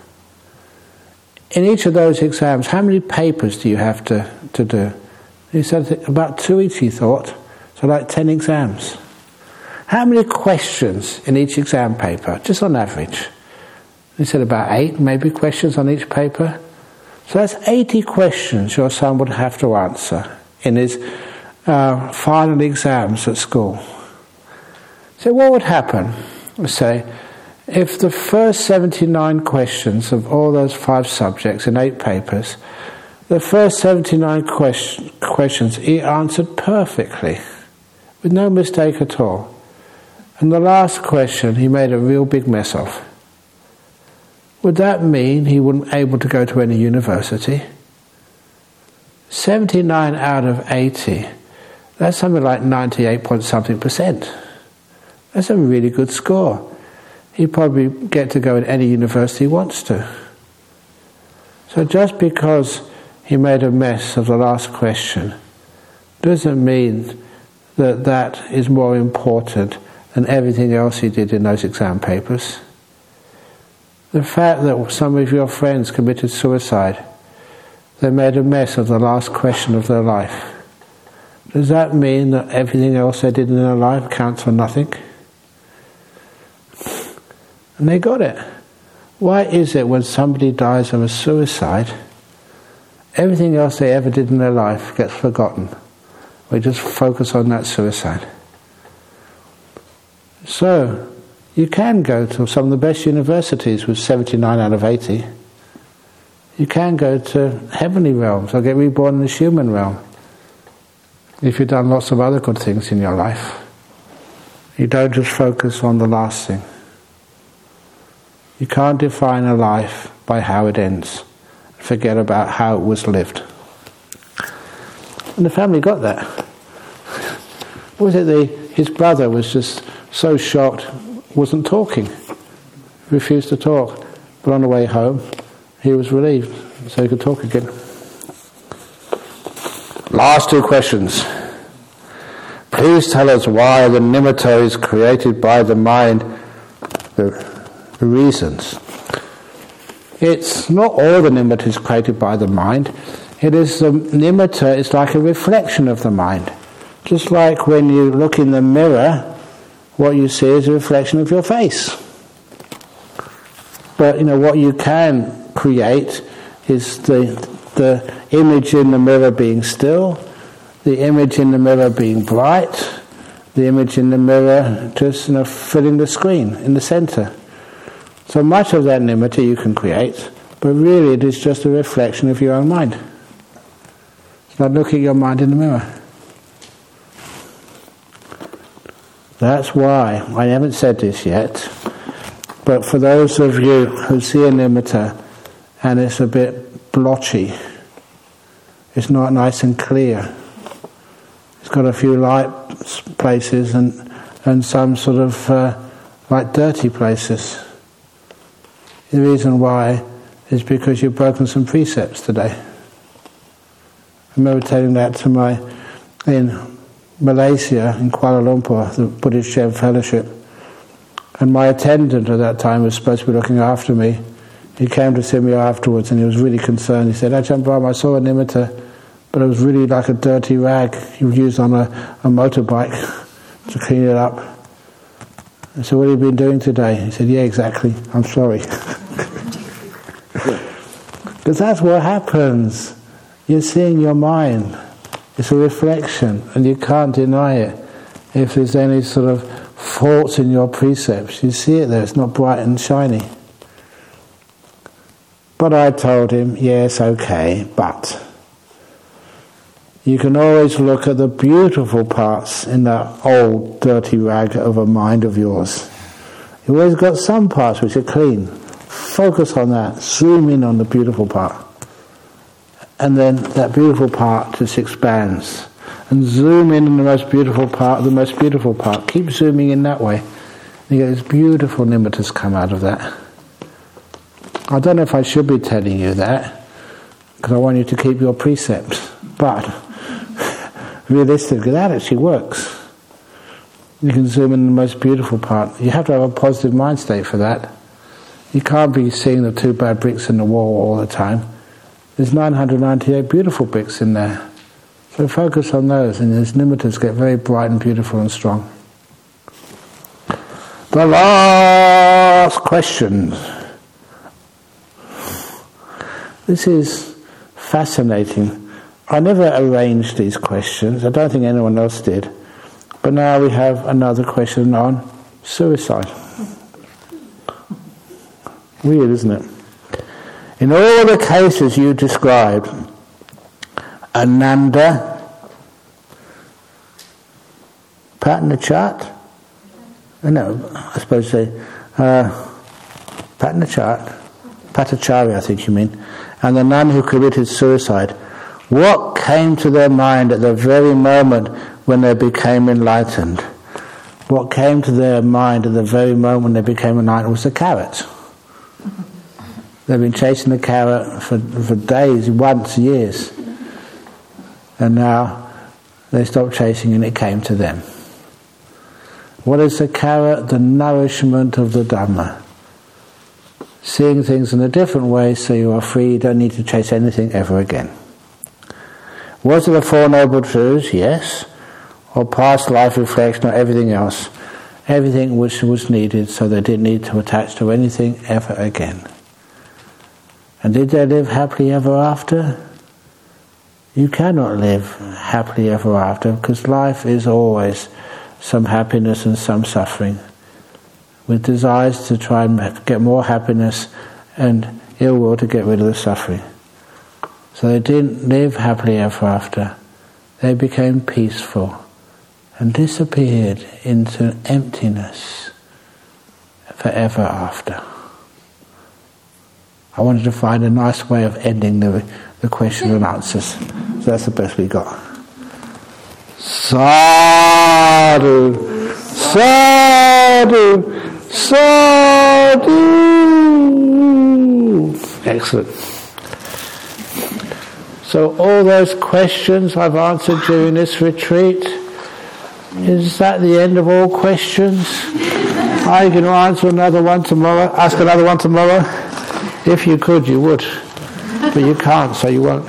A: In each of those exams, how many papers do you have to do? He said about 2 each, he thought, so like 10 exams. How many questions in each exam paper, just on average? He said about 8, maybe, questions on each paper. So that's 80 questions your son would have to answer in his final exams at school. So what would happen, let's say, if the first 79 questions of all those 5 subjects in 8 papers, the first 79 questions he answered perfectly, with no mistake at all. And the last question he made a real big mess of. Would that mean he wouldn't be able to go to any university? 79 out of 80, that's something like 98-point-something%. That's a really good score. He'd probably get to go in any university he wants to. So just because he made a mess of the last question doesn't mean that that is more important than everything else he did in those exam papers. The fact that some of your friends committed suicide, they made a mess of the last question of their life, does that mean that everything else they did in their life counts for nothing? And they got it. Why is it when somebody dies of a suicide, everything else they ever did in their life gets forgotten? We just focus on that suicide. So, you can go to some of the best universities with 79 out of 80. You can go to heavenly realms or get reborn in the human realm if you've done lots of other good things in your life. You don't just focus on the last thing. You can't define a life by how it ends. Forget about how it was lived. And the family got that. What was it? His brother was just so shocked, wasn't talking, refused to talk. But on the way home, he was relieved, so he could talk again. Last 2 questions. Please tell us why the nimitta is created by the mind. The reasons. It's not all the nimitta is created by the mind. It is the nimitta is like a reflection of the mind. Just like when you look in the mirror, what you see is a reflection of your face. But what you can create is the image in the mirror being still, the image in the mirror being bright, the image in the mirror just filling the screen in the center. So much of that nimitta you can create, but really it is just a reflection of your own mind. It's like looking at your mind in the mirror. That's why, I haven't said this yet, but for those of you who see a nimitta and it's a bit blotchy, it's not nice and clear, it's got a few light places and some sort of like dirty places. The reason why is because you've broken some precepts today. meditating that in Malaysia, in Kuala Lumpur, the Buddhist Zen Fellowship. And my attendant at that time was supposed to be looking after me. He came to see me afterwards and he was really concerned. He said, Ajahn Brahm, I saw a nimitta, but it was really like a dirty rag you used on a motorbike to clean it up. I said, what have you been doing today? He said, yeah, exactly, I'm sorry. Because that's what happens. You're seeing your mind. It's a reflection, and you can't deny it. If there's any sort of faults in your precepts, you see it there, it's not bright and shiny. But I told him, yes, okay, but you can always look at the beautiful parts in that old dirty rag of a mind of yours. You've always got some parts which are clean. Focus on that, zoom in on the beautiful part. And then that beautiful part just expands. And zoom in on the most beautiful part. Keep zooming in that way. And you get these beautiful nimittas come out of that. I don't know if I should be telling you that, because I want you to keep your precepts. But realistically, that actually works. You can zoom in the most beautiful part. You have to have a positive mind state for that. You can't be seeing the 2 bad bricks in the wall all the time. There's 998 beautiful bricks in there. So focus on those, and those nimittas get very bright and beautiful and strong. The last question. This is fascinating. I never arranged these questions. I don't think anyone else did. But now we have another question on suicide. Weird, isn't it? In all the cases you described, Ananda, Patnachat, Patacharya, I think you mean, and the nun who committed suicide, what came to their mind at the very moment when they became enlightened? What came to their mind at the very moment when they became enlightened was the carrot. They've been chasing the carrot for days, months, years. And now they stopped chasing and it came to them. What is the carrot? The nourishment of the Dhamma. Seeing things in a different way so you are free, you don't need to chase anything ever again. Was it the Four Noble Truths? Yes. Or past life reflection or everything else? Everything which was needed so they didn't need to attach to anything ever again. And did they live happily ever after? You cannot live happily ever after, because life is always some happiness and some suffering, with desires to try and get more happiness and ill will to get rid of the suffering. So they didn't live happily ever after. They became peaceful and disappeared into emptiness forever after. I wanted to find a nice way of ending the question and answers. So that's the best we got. Sadhu, sadhu, sadhu. Excellent. So all those questions I've answered during this retreat, is that the end of all questions? Are you going to answer another one tomorrow? Ask another one tomorrow? If you could, you would. But you can't, so you won't.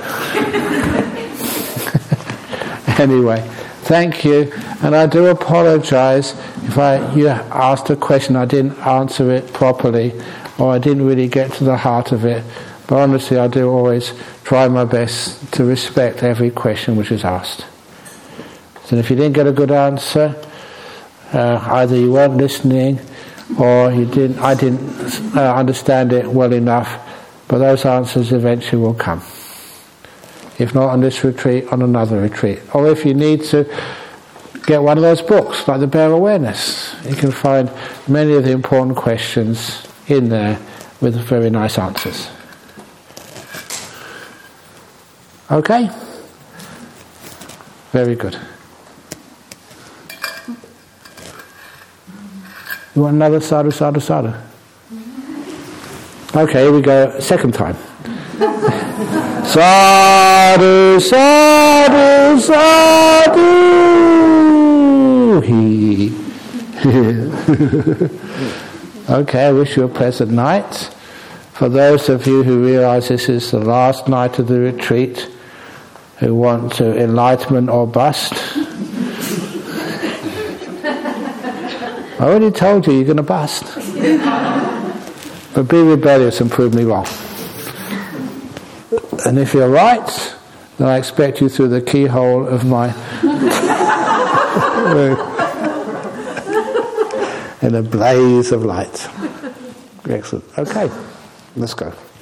A: Anyway, thank you. And I do apologise if you asked a question, I didn't answer it properly, or I didn't really get to the heart of it. But honestly, I do always try my best to respect every question which is asked. So if you didn't get a good answer, either you weren't listening, or I didn't understand it well enough, but those answers eventually will come. If not on this retreat, on another retreat. Or if you need to get one of those books, like the Bare Awareness, you can find many of the important questions in there with very nice answers. Okay? Very good. You want another sadhu, sadhu, sadhu? Okay, here we go, second time. Sadhu, sadhu, sadhu. He. Okay, I wish you a pleasant night. For those of you who realize this is the last night of the retreat, who want to enlightenment or bust, I already told you you're going to bust. But be rebellious and prove me wrong. And if you're right, then I expect you through the keyhole of my in a blaze of light. Excellent. Okay, let's go.